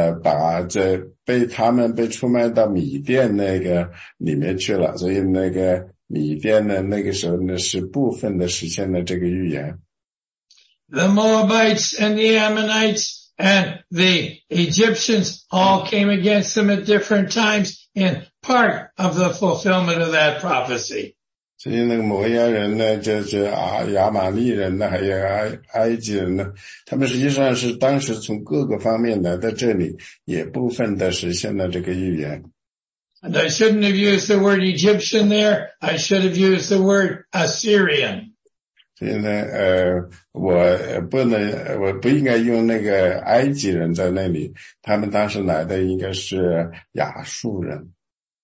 他们被出卖到米甸那个里面去了，所以那个米甸呢那个时候呢是部分的实现了这个预言。 The Moabites and the Ammonites and the Egyptians all came against them at different times in part of the fulfillment of that prophecy. 所以那个摩押人呢就是亚玛利人呢还有埃及人呢，他们实际上是当时从各个方面来到这里，也部分的实现了这个预言。 And I shouldn't have used the word Egyptian there. I should have used the word Assyrian. 所以呢我不应该用那个埃及人在那里，他们当时来的应该是亚述人。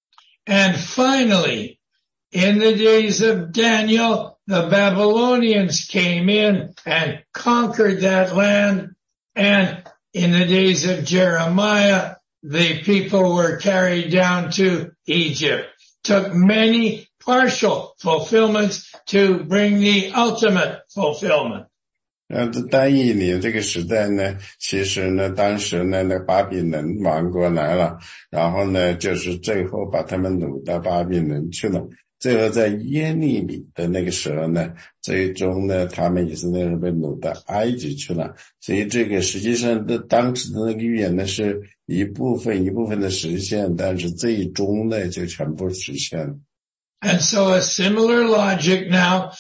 And finally, in the days of Daniel, the Babylonians came in and conquered that land. And in the days of Jeremiah, the people were carried down to Egypt. Took many partial fulfillments to bring the ultimate fulfillment. 这单一里这个时代呢，其实呢，当时呢，那巴比伦王国来了，然后呢，就是最后把他们掳到巴比伦去了。最后在耶利米的那个时候呢，最终呢他们以色列人被掳到埃及去了，所以这个实际上的当时的那个预言呢是一部分的实现，但是最终呢就全部实现了。 And so a similar logic now,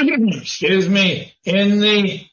excuse me, in the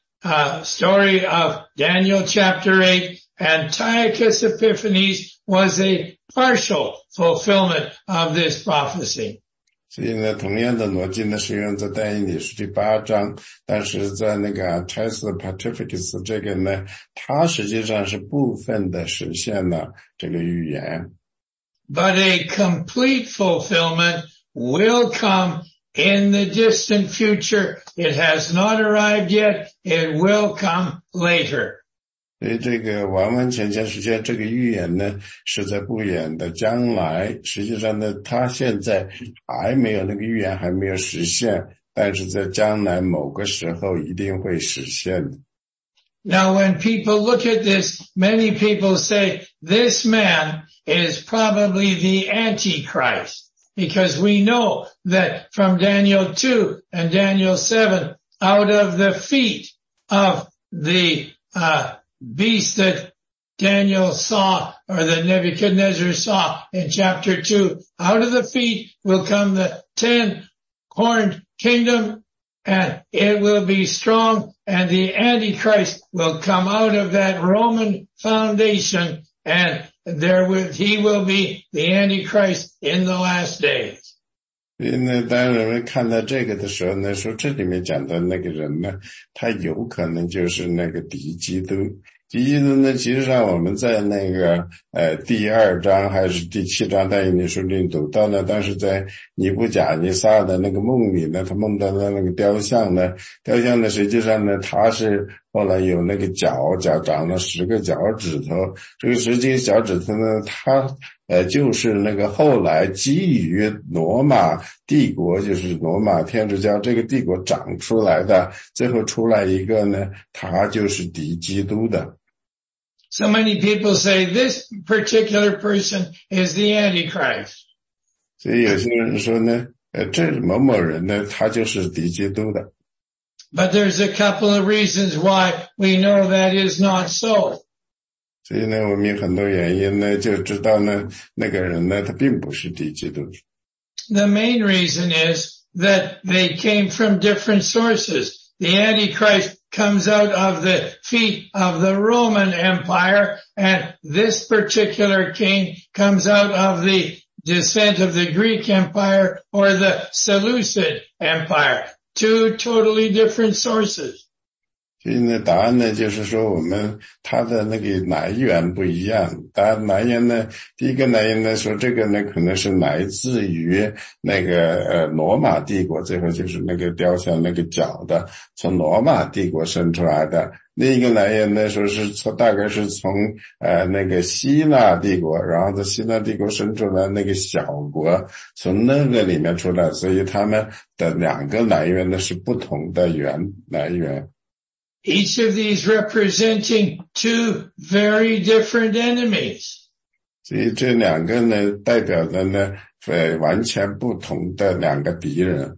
story of Daniel chapter 8, Antiochus Epiphanes was a partial fulfillment of this prophecy. 所以呢，同样的逻辑呢是用在但以理书第8章，但是在那个 Antiochus Epiphanes 这个呢，它实际上是部分的实现了这个预言。 But a complete fulfillment will come in the distant future. It has not arrived yet. It will come later. 所以这个完完全全实现这个预言呢，是在不远的将来。实际上呢，它现在还没有那个预言还没有实现，但是在将来某个时候一定会实现的。 Now, when people look at this, many people say this man is probably the Antichrist, because we know that from Daniel 2 and Daniel 7, out of the feet of the beast that Daniel saw, or that Nebuchadnezzar saw in chapter 2, out of the feet will come the 10-horned kingdom, and it will be strong, and the Antichrist will come out of that Roman foundation, and he will be the Antichrist in the last days. 所以呢，当人们看到这个的时候呢，说这里面讲的那个人呢，他有可能就是那个敌基督。敌基督呢，其实上我们在那个第2章还是第7章但以理书里读到呢，当时在尼布甲尼撒的那个梦里呢，他梦到的那个雕像呢，实际上呢，他是后来有那个脚长了10个脚趾头，这个10个脚趾头呢，他就是那个后来基于罗马帝国，就是罗马天主教这个帝国长出来的，最后出来一个呢，他就是敌基督的。 So many people say this particular person is the Antichrist. 所以有些人说呢，这某某人呢，他就是敌基督的。 But there's a couple of reasons why we know that is not so. 所以呢，我们有很多原因呢，就知道呢，那个人呢，他并不是敌基督。 The main reason is that they came from different sources. The Antichrist comes out of the feet of the Roman Empire, and this particular king comes out of the descent of the Greek Empire or the Seleucid Empire. Two totally different sources. 所以呢，答案呢就是说他的那个来源不一样。答案来源呢，第一个来源呢说这个呢可能是来自于那个罗马帝国，最后就是那个雕像那个脚的，从罗马帝国生出来的。另一个来源呢说是大概是从那个希腊帝国，然后在希腊帝国生出来那个小国，从那个里面出来，所以他们的两个来源呢是不同的来源。 Each of these representing two very different enemies. 所以这两个呢，代表的呢，完全不同的两个敌人。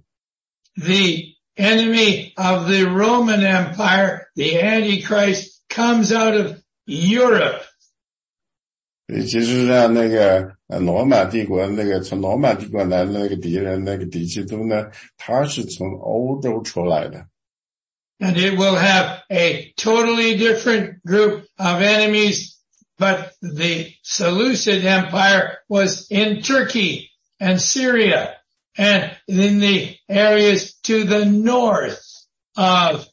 The enemy of the Roman Empire, the Antichrist, comes out of Europe. 其实上那个罗马帝国那个从罗马帝国来的那个敌人，那个敌基督呢，他是从欧洲出来的。 And it will have a totally different group of enemies, but the Seleucid Empire was in Turkey and Syria and in the areas to the north of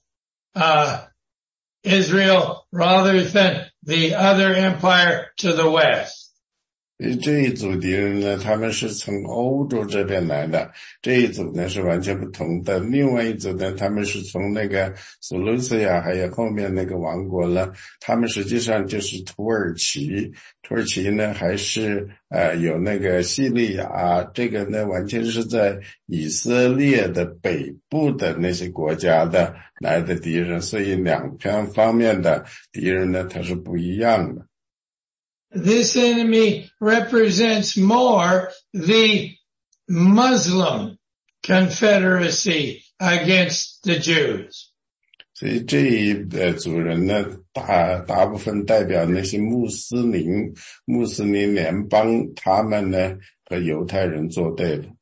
Israel rather than the other empire to the west. 这一组敌人呢，他们是从欧洲这边来的，这一组呢是完全不同的。另外一组呢，他们是从那个索卢斯亚还有后面那个王国呢，他们实际上就是土耳其。土耳其呢还是有那个叙利亚，这个呢完全是在以色列的北部的那些国家的来的敌人，所以两方面的敌人呢它是不一样的。 This enemy represents more the Muslim confederacy against the Jews. 所以这一组人呢，大部分代表那些穆斯林联邦，他们呢和犹太人作对的。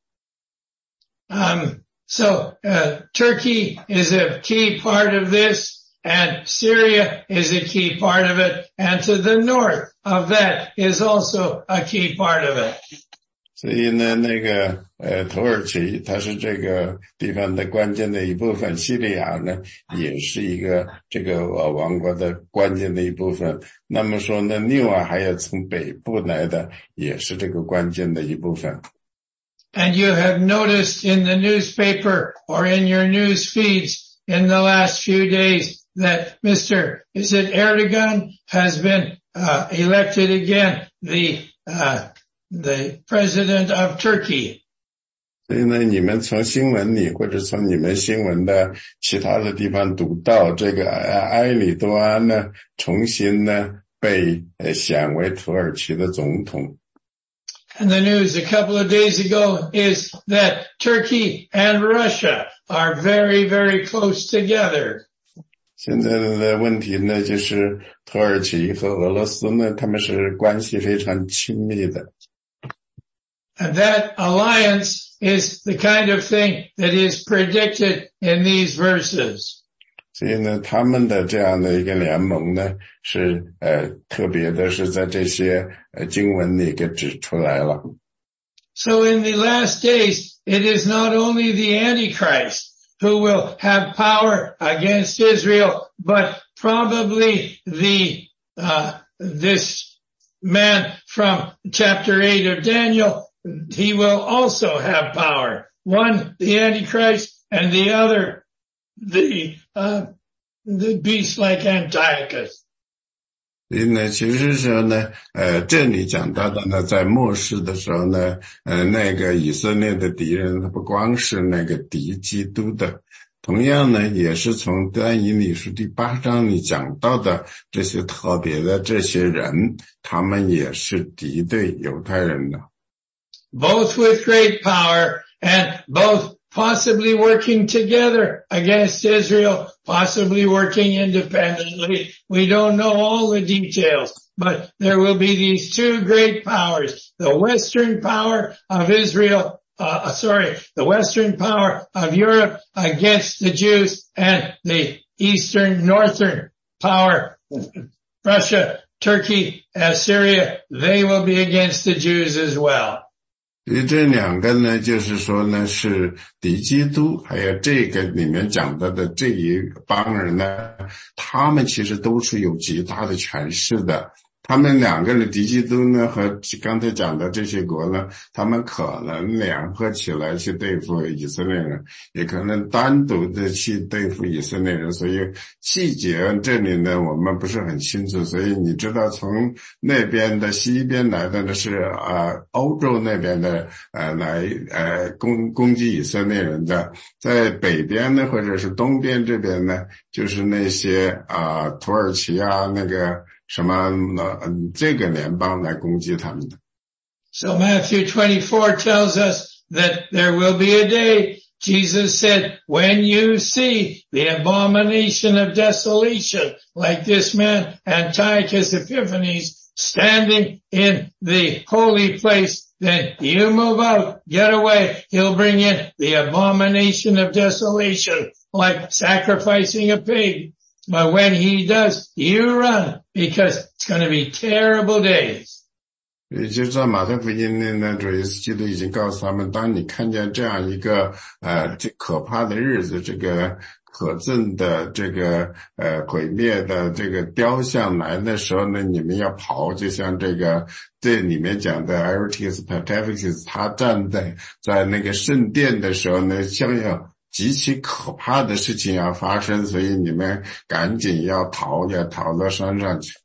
So Turkey is a key part of this. And Syria is a key part of it, and to the north of that is also a key part of it. 所以呢，那个土耳其它是这个地方的关键的一部分，叙利亚呢也是一个这个王国的关键的一部分。那么说呢，另外还有从北部来的，也是这个关键的一部分。 And you have noticed in the newspaper or in your news feeds in the last few days that Erdogan has been elected again, the president of Turkey. 所以呢，你们从新闻里或者从你们新闻的其他的地方读到，这个埃里多安呢，重新呢被选为土耳其的总统。 And the news a couple of days ago is that Turkey and Russia are very, very close together. 现在的问题呢，就是土耳其和俄罗斯呢，他们是关系非常亲密的。 And that alliance is the kind of thing that is predicted in these verses. 所以呢，他们的这样的一个联盟呢，是特别的是在这些经文里给指出来了。 So in the last days, it is not only the Antichrist who will have power against Israel, but probably this man from chapter 8 of Daniel, he will also have power. One, the Antichrist, and the other, the beast like Antiochus. 所以呢，其实说呢，这里讲到的呢，在末世的时候呢，那个以色列的敌人，他不光是那个敌基督的，同样呢，也是从但以理书第8章里讲到的这些特别的这些人，他们也是敌对犹太人的。 Both with great power and both possibly working together against Israel, possibly working independently. We don't know all the details, but there will be these two great powers, the Western power of Israel, the Western power of Europe against the Jews, and the Northern power, Russia, Turkey, Syria, they will be against the Jews as well. 这两个呢，就是说呢，是敌基督，还有这个里面讲到的这一帮人呢，他们其实都是有极大的权势的。他们两个人敌基督呢和刚才讲的这些国呢，他们可能联合起来去对付以色列人，也可能单独的去对付以色列人，所以细节这里呢我们不是很清楚。所以你知道从那边的西边来的呢是欧洲那边的来攻击以色列人的，在北边呢或者是东边这边呢就是那些土耳其啊那个什么这个联邦来攻击他们的。 So Matthew 24 tells us that there will be a day, Jesus said, when you see the abomination of desolation, like this man Antiochus Epiphanes standing in the holy place, then you move out, get away. He'll bring in the abomination of desolation, like sacrificing a pig. But when he does, you run, because it's going to be terrible days. 也就是在马太福音里呢，主耶稣基督已经告诉他们，当你看见这样一个这可怕的日子，这个可憎的这个毁灭的这个雕像来的时候呢，你们要跑，就像这里面讲的 Aretas Pataphysis， 他站在那个圣殿的时候呢，像有极其可怕的事情要发生，所以你们赶紧要逃到山上去。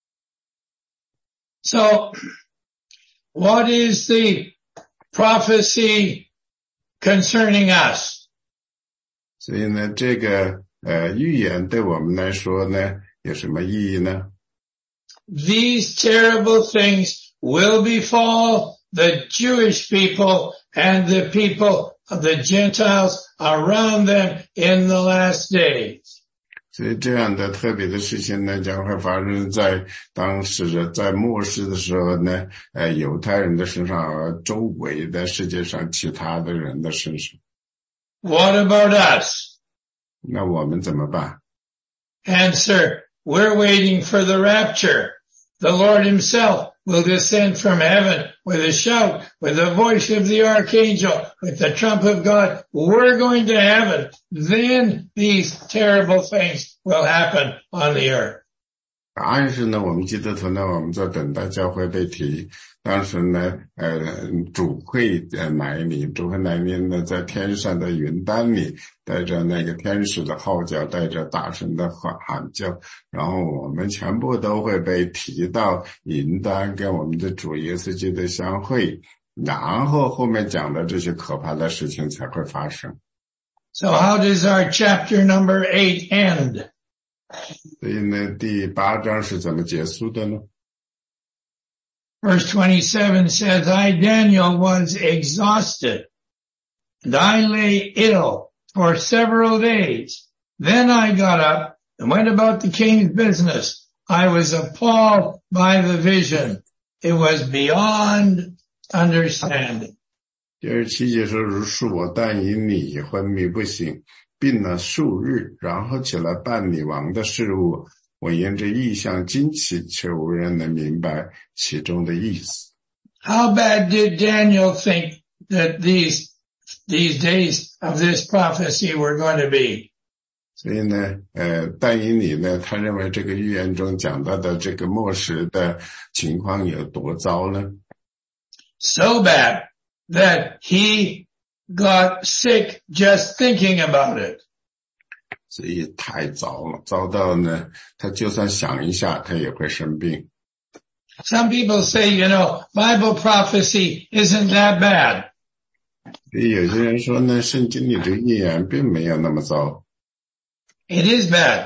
So, what is the prophecy concerning us? 所以呢，这个预言对我们来说呢，有什么意义呢？ These terrible things will befall the Jewish people and the people of the Gentiles around them in the last days. 所以这样的特别的事情呢，将会发生在当时在末世的时候呢，犹太人的身上，而周围的世界上其他的人的身上。 What about us? 那我们怎么办？ Answer, we're waiting for the rapture. The Lord himself will descend from heaven with a shout, with the voice of the archangel, with the trump of God. We're going to heaven. Then these terrible things will happen on the earth. 答案是呢，我们基督徒呢，我们在等待教会被提。当时呢，主会来临呢，在天上的云端里，带着那个天使的号角，带着大声的喊叫，然后我们全部都会被提到云端，跟我们的主耶稣基督相会，然后后面讲的这些可怕的事情才会发生。 So how does our chapter number 8 end? 所以呢，第8章是怎么结束的呢？ Verse 27 says, I, Daniel, was exhausted, and I lay ill for several days. Then I got up and went about the king's business. I was appalled by the vision. It was beyond understanding. 第27节说，如是我但因你昏迷不醒，病了数日，然后起来办理王的事务，我因这异象惊奇，却无人能明白其中的意思。 How bad did Daniel think that these days of this prophecy were going to be? 所以呢，但以理呢，他认为这个预言中讲到的这个末时的情况有多糟呢？ So bad that he got sick just thinking about it. 所以太糟了，糟到呢，他就算想一下，他也会生病。 Some people say, Bible prophecy isn't that bad. 所以有些人说呢，圣经里的预言并没有那么糟。 It is bad.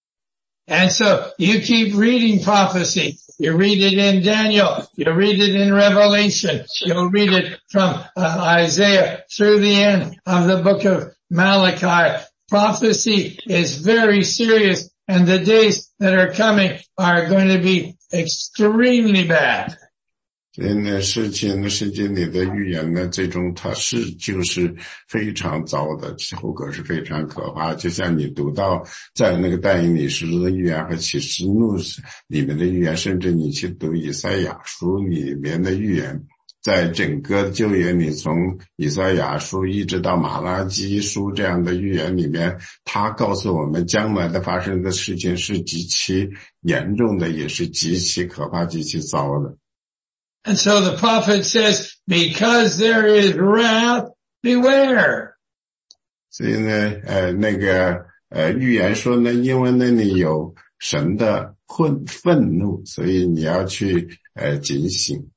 And so you keep reading prophecy. You read it in Daniel. You read it in Revelation. You'll read it from Isaiah through the end of the book of Malachi. Prophecy is very serious, and the days that are coming are going to be extremely bad. 所以呢，圣经里的预言呢，最终它就是非常糟的，后果是非常可怕。就像你读到在那个但以理书的预言和启示录里面的预言，甚至你去读以赛亚书里面的预言，在整个旧约里，从以赛亚书一直到马拉基书这样的预言里面，它告诉我们将来的发生的事情是极其严重的，也是极其可怕、极其糟的。 And so the prophet says, because there is wrath, beware. 所以呢，预言说呢，因为那里有神的愤怒，所以你要去警醒。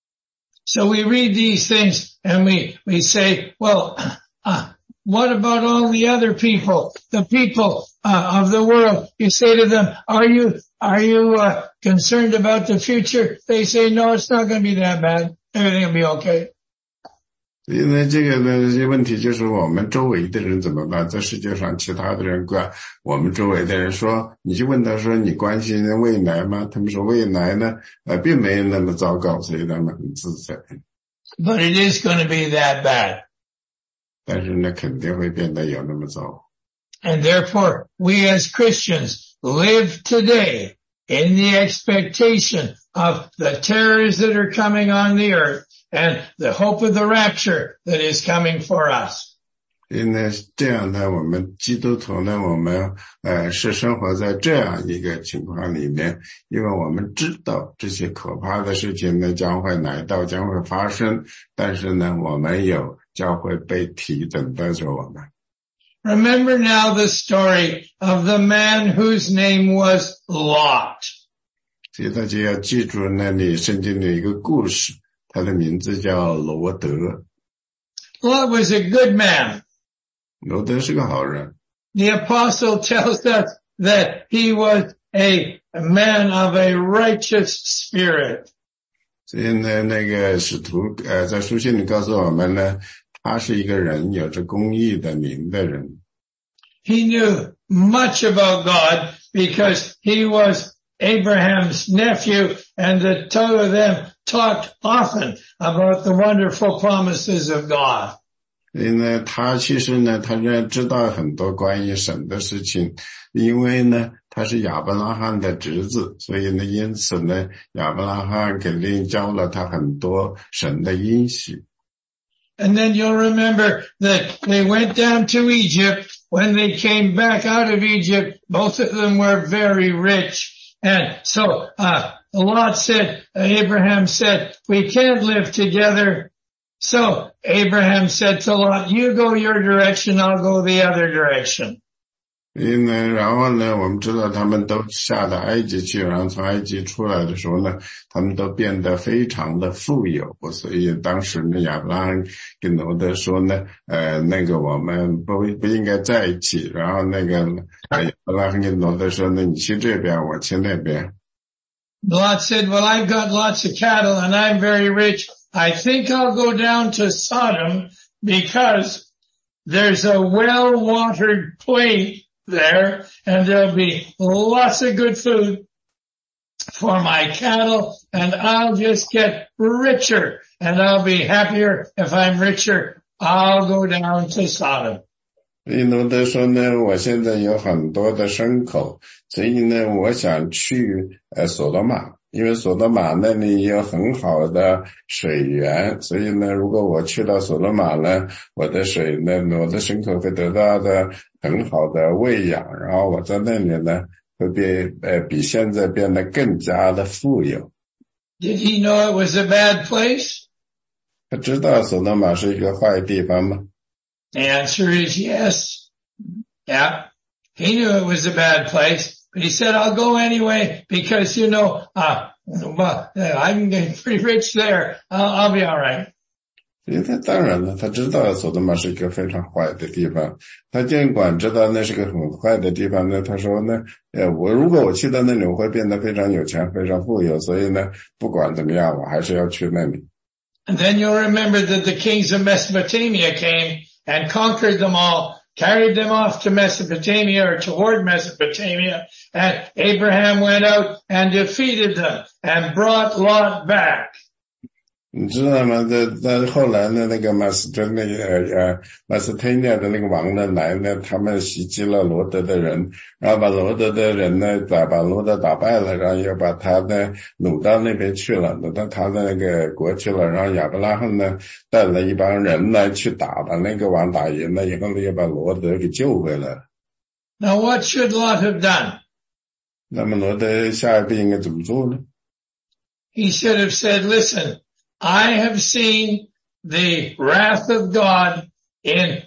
So we read these things and we say, well, what about all the other people, the people of the world? You say to them, are you concerned about the future? They say, no, it's not going to be that bad. Everything will be okay. 所以呢，这个呢，问题就是我们周围的人怎么办？在世界上其他的人管我们周围的人说，你就问他说，你关心未来吗？他们说未来呢，并没有那么糟糕，所以他们很自在。 But it is going to be that bad. 但是呢，肯定会变得有那么糟。 And therefore, we as Christians live today in the expectation of the terrors that are coming on the earth and the hope of the rapture that is coming for us. 所以呢，这样呢，我们基督徒呢，我们是生活在这样一个情况里面，因为我们知道这些可怕的事情呢将会来到，将会发生，但是呢，我们有教会被提等待着我们。 Remember now the story of the man whose name was Lot. 所以大家要记住那里圣经里一个故事，他的名字叫罗德。 Lot was a good man. 罗德是个好人。 The apostle tells us that he was a man of a righteous spirit. 所以呢，那个使徒在书信里告诉我们呢，他是一个人有着公义的灵的人。 He knew much about God because he was Abraham's nephew, and the two of them talked often about the wonderful promises of God. 所以呢，他其实呢，他知道很多关于神的事情，因为呢，他是亚伯拉罕的侄子，所以呢，因此呢，亚伯拉罕肯定教了他很多神的应许。 And then you'll remember that they went down to Egypt. When they came back out of Egypt, both of them were very rich. And so, Abraham said, we can't live together. So Abraham said to Lot, you go your direction, I'll go the other direction. 所以呢，然后呢，我们知道他们都下到埃及去，然后从埃及出来的时候呢，他们都变得非常的富有。所以当时呢，亚伯拉罕跟罗德说呢，那个我们不应该在一起。然后那个亚伯拉罕跟罗德说呢，你去这边，我去那边。 Lot said, well, I've got lots of cattle and I'm very rich. I think I'll go down to Sodom because there's a well-watered plain there and there'll be lots of good food. for my cattle, and I'll just get richer, and I'll be happier if I'm richer. I'll go down to Sodom. 罗德说呢，我现在有很多的牲口，所以呢，我想去索多玛，因为索多玛那里有很好的水源，所以呢，如果我去到索多玛呢，我的水呢，我的牲口会得到的很好的喂养，然后我在那里呢，会比现在变得更加的富有。 Did he know it was a bad place? 他知道索多玛是一个坏地方吗？ The answer is yes. Yeah. He knew it was a bad place, but he said, I'll go anyway because, I'm getting pretty rich there. I'll be all right. 因为他当然了，他知道索多玛是一个非常坏的地方，他尽管知道那是个很坏的地方呢，他说呢，如果我去到那里，我会变得非常有钱，非常富有，所以呢，不管怎么样，我还是要去那里。 And then you'll remember that the kings of Mesopotamia came and conquered them all, carried them off to Mesopotamia or toward Mesopotamia, and Abraham went out and defeated them and brought Lot back. 你知道吗？在后来呢，那个马斯特尼亚的那个王呢来呢，他们袭击了罗德的人，然后把罗德的人呢把罗德打败了，然后又把他呢掳到那边去了，掳到他的那个国去了，然后亚伯拉罕呢带了一帮人呢去打，把那个王打赢了以后呢，又把罗德给救回来了。 Now what should Lot have done? 那么罗德下一步应该怎么做呢？ He should have said, listen, I have seen the wrath of God in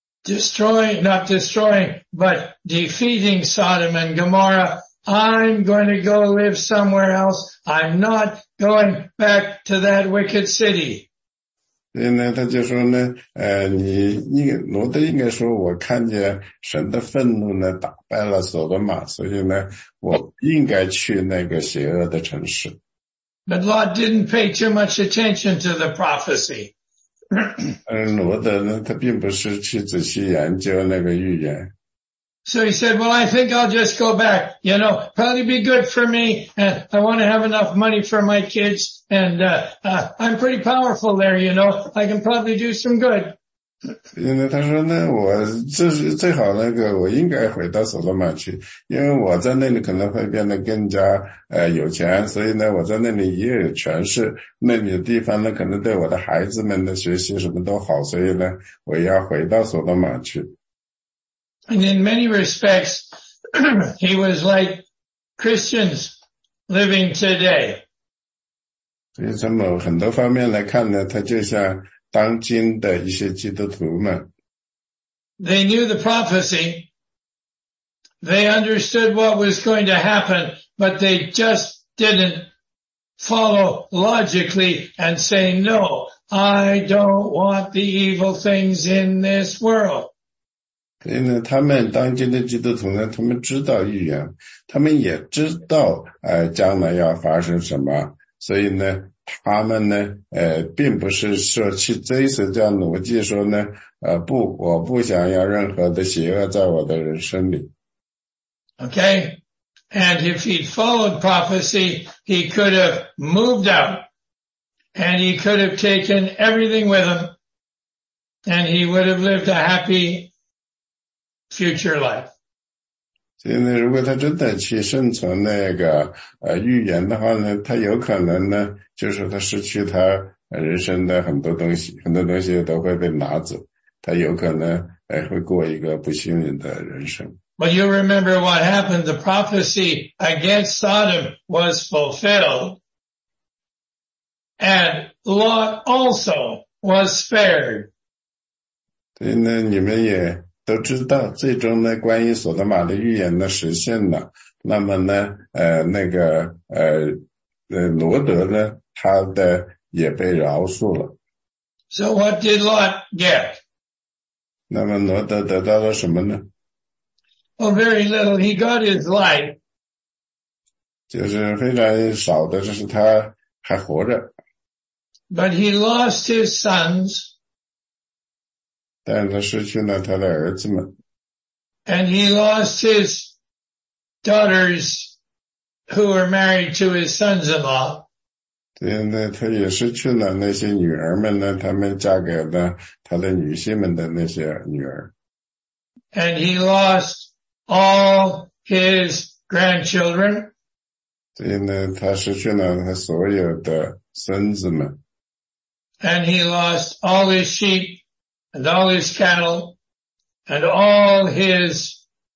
not destroying, but defeating Sodom and Gomorrah. I'm going to go live somewhere else. I'm not going back to that wicked city. 所以呢，他就说呢，罗德应该说，我看见神的愤怒呢，打败了索多玛，所以呢，我应该去那个邪恶的城市。 But Lot didn't pay too much attention to the prophecy. 罗德呢，他并不是去仔细研究那个预言。 So he said, well, I think I'll just go back. Probably be good for me. And I want to have enough money for my kids. And, I'm pretty powerful there, I can probably do some good. 因为他说呢，我这是最好我应该回到索多玛去，因为我在那里可能会变得更加有钱，所以呢，我在那里也有权势，那里的地方呢，可能对我的孩子们的学习什么都好，所以呢，我要回到索多玛去。 And in many respects, he was like Christians living today. 所以从很多方面来看呢，他就像当今的一些基督徒们。 They knew the prophecy. They understood what was going to happen, but they just didn't follow logically and say, no, I don't want the evil things in this world. 所以呢，他们当今的基督徒呢，他们知道预言，他们也知道将来要发生什么，所以呢，他们呢并不是说去追随这样的逻辑说呢不，我不想要任何的邪恶在我的人生里。 Okay, and if he'd followed prophecy, he could have moved out and he could have taken everything with him and he would have lived a happy future life. 所以呢，如果他真的去顺从那个预言的话呢，他有可能呢，就是他失去他人生的很多东西，很多东西都会被拿走，他有可能会过一个不幸运的人生。 But you remember what happened. The prophecy against Sodom was fulfilled, and Lot also was spared. 所以呢，你们也都知道，最终呢，关于索多玛的预言呢实现了。那么呢，罗德呢，他的也被饶恕了。 So what did Lot get? 那么罗德得到了什么呢？ Oh, very little. He got his life. 就是非常少的，就是他还活着。 But he lost his sons. 但他失去了他的儿子们。 And he lost his daughters, who were married to his sons-in-law. 所以呢，他也失去了那些女儿们呢，他们嫁给了他的女婿们的那些女儿。 And he lost all his grandchildren. 所以呢，他失去了他所有的孙子们。 And he lost all his sheep and all his cattle and all his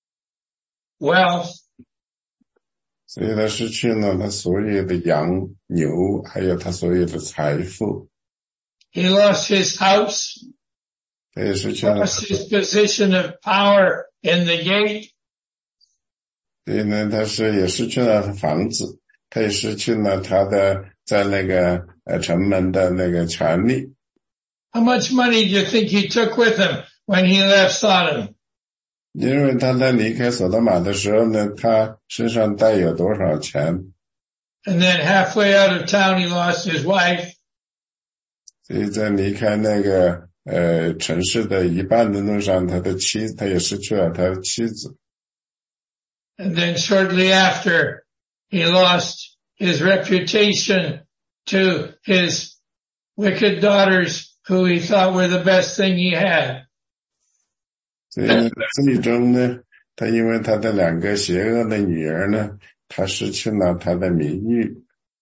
wealth. 所以他失去了他所有的羊牛，还有他所有的财富。 He lost his house. 他也失去了 Lost his position of power in the gate. 所以呢，他也失去了房子，他也失去了他的在那个城门的那个权利。 How much money do you think he took with him when he left Sodom? 因为他在离开索多玛的时候呢，他身上带有多少钱？ And then halfway out of town, he lost his wife. 所以在离开那个城市的一半的路上，他也失去了他的妻子。 And then shortly after, he lost his reputation to his wicked daughters, who he thought were the best thing he had. 所以呢，最终呢，他因为他的两个邪恶的女儿呢，他失去了他的名誉。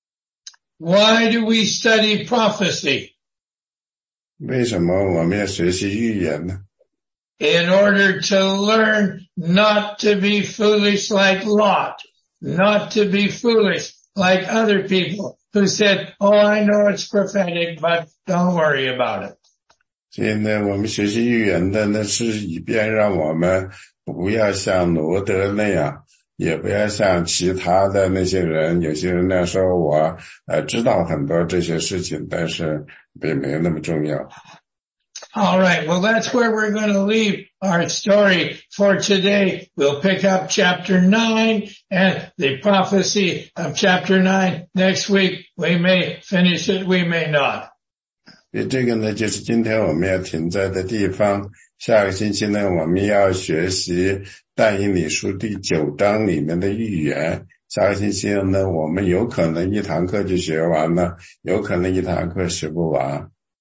Why do we study prophecy? 为什么我们要学习预言呢？ In order to learn not to be foolish like Lot, not to be foolish like other people who said, oh, I know it's prophetic, but don't worry about it. 所以呢，我们学习预言的呢，是以便让我们不要像罗德那样，也不要像其他的那些人，有些人呢说我知道很多这些事情，但是并没有那么重要。 All right. Well, that's where we're going to leave our story for today. We'll pick up chapter 9 and the prophecy of chapter 9 next week. We may finish it. We may not. 这个呢，就是今天我们要停在的地方。下个星期呢，我们要学习但以理书第9章里面的预言。下个星期呢，我们有可能一堂课就学完了，有可能一堂课学不完。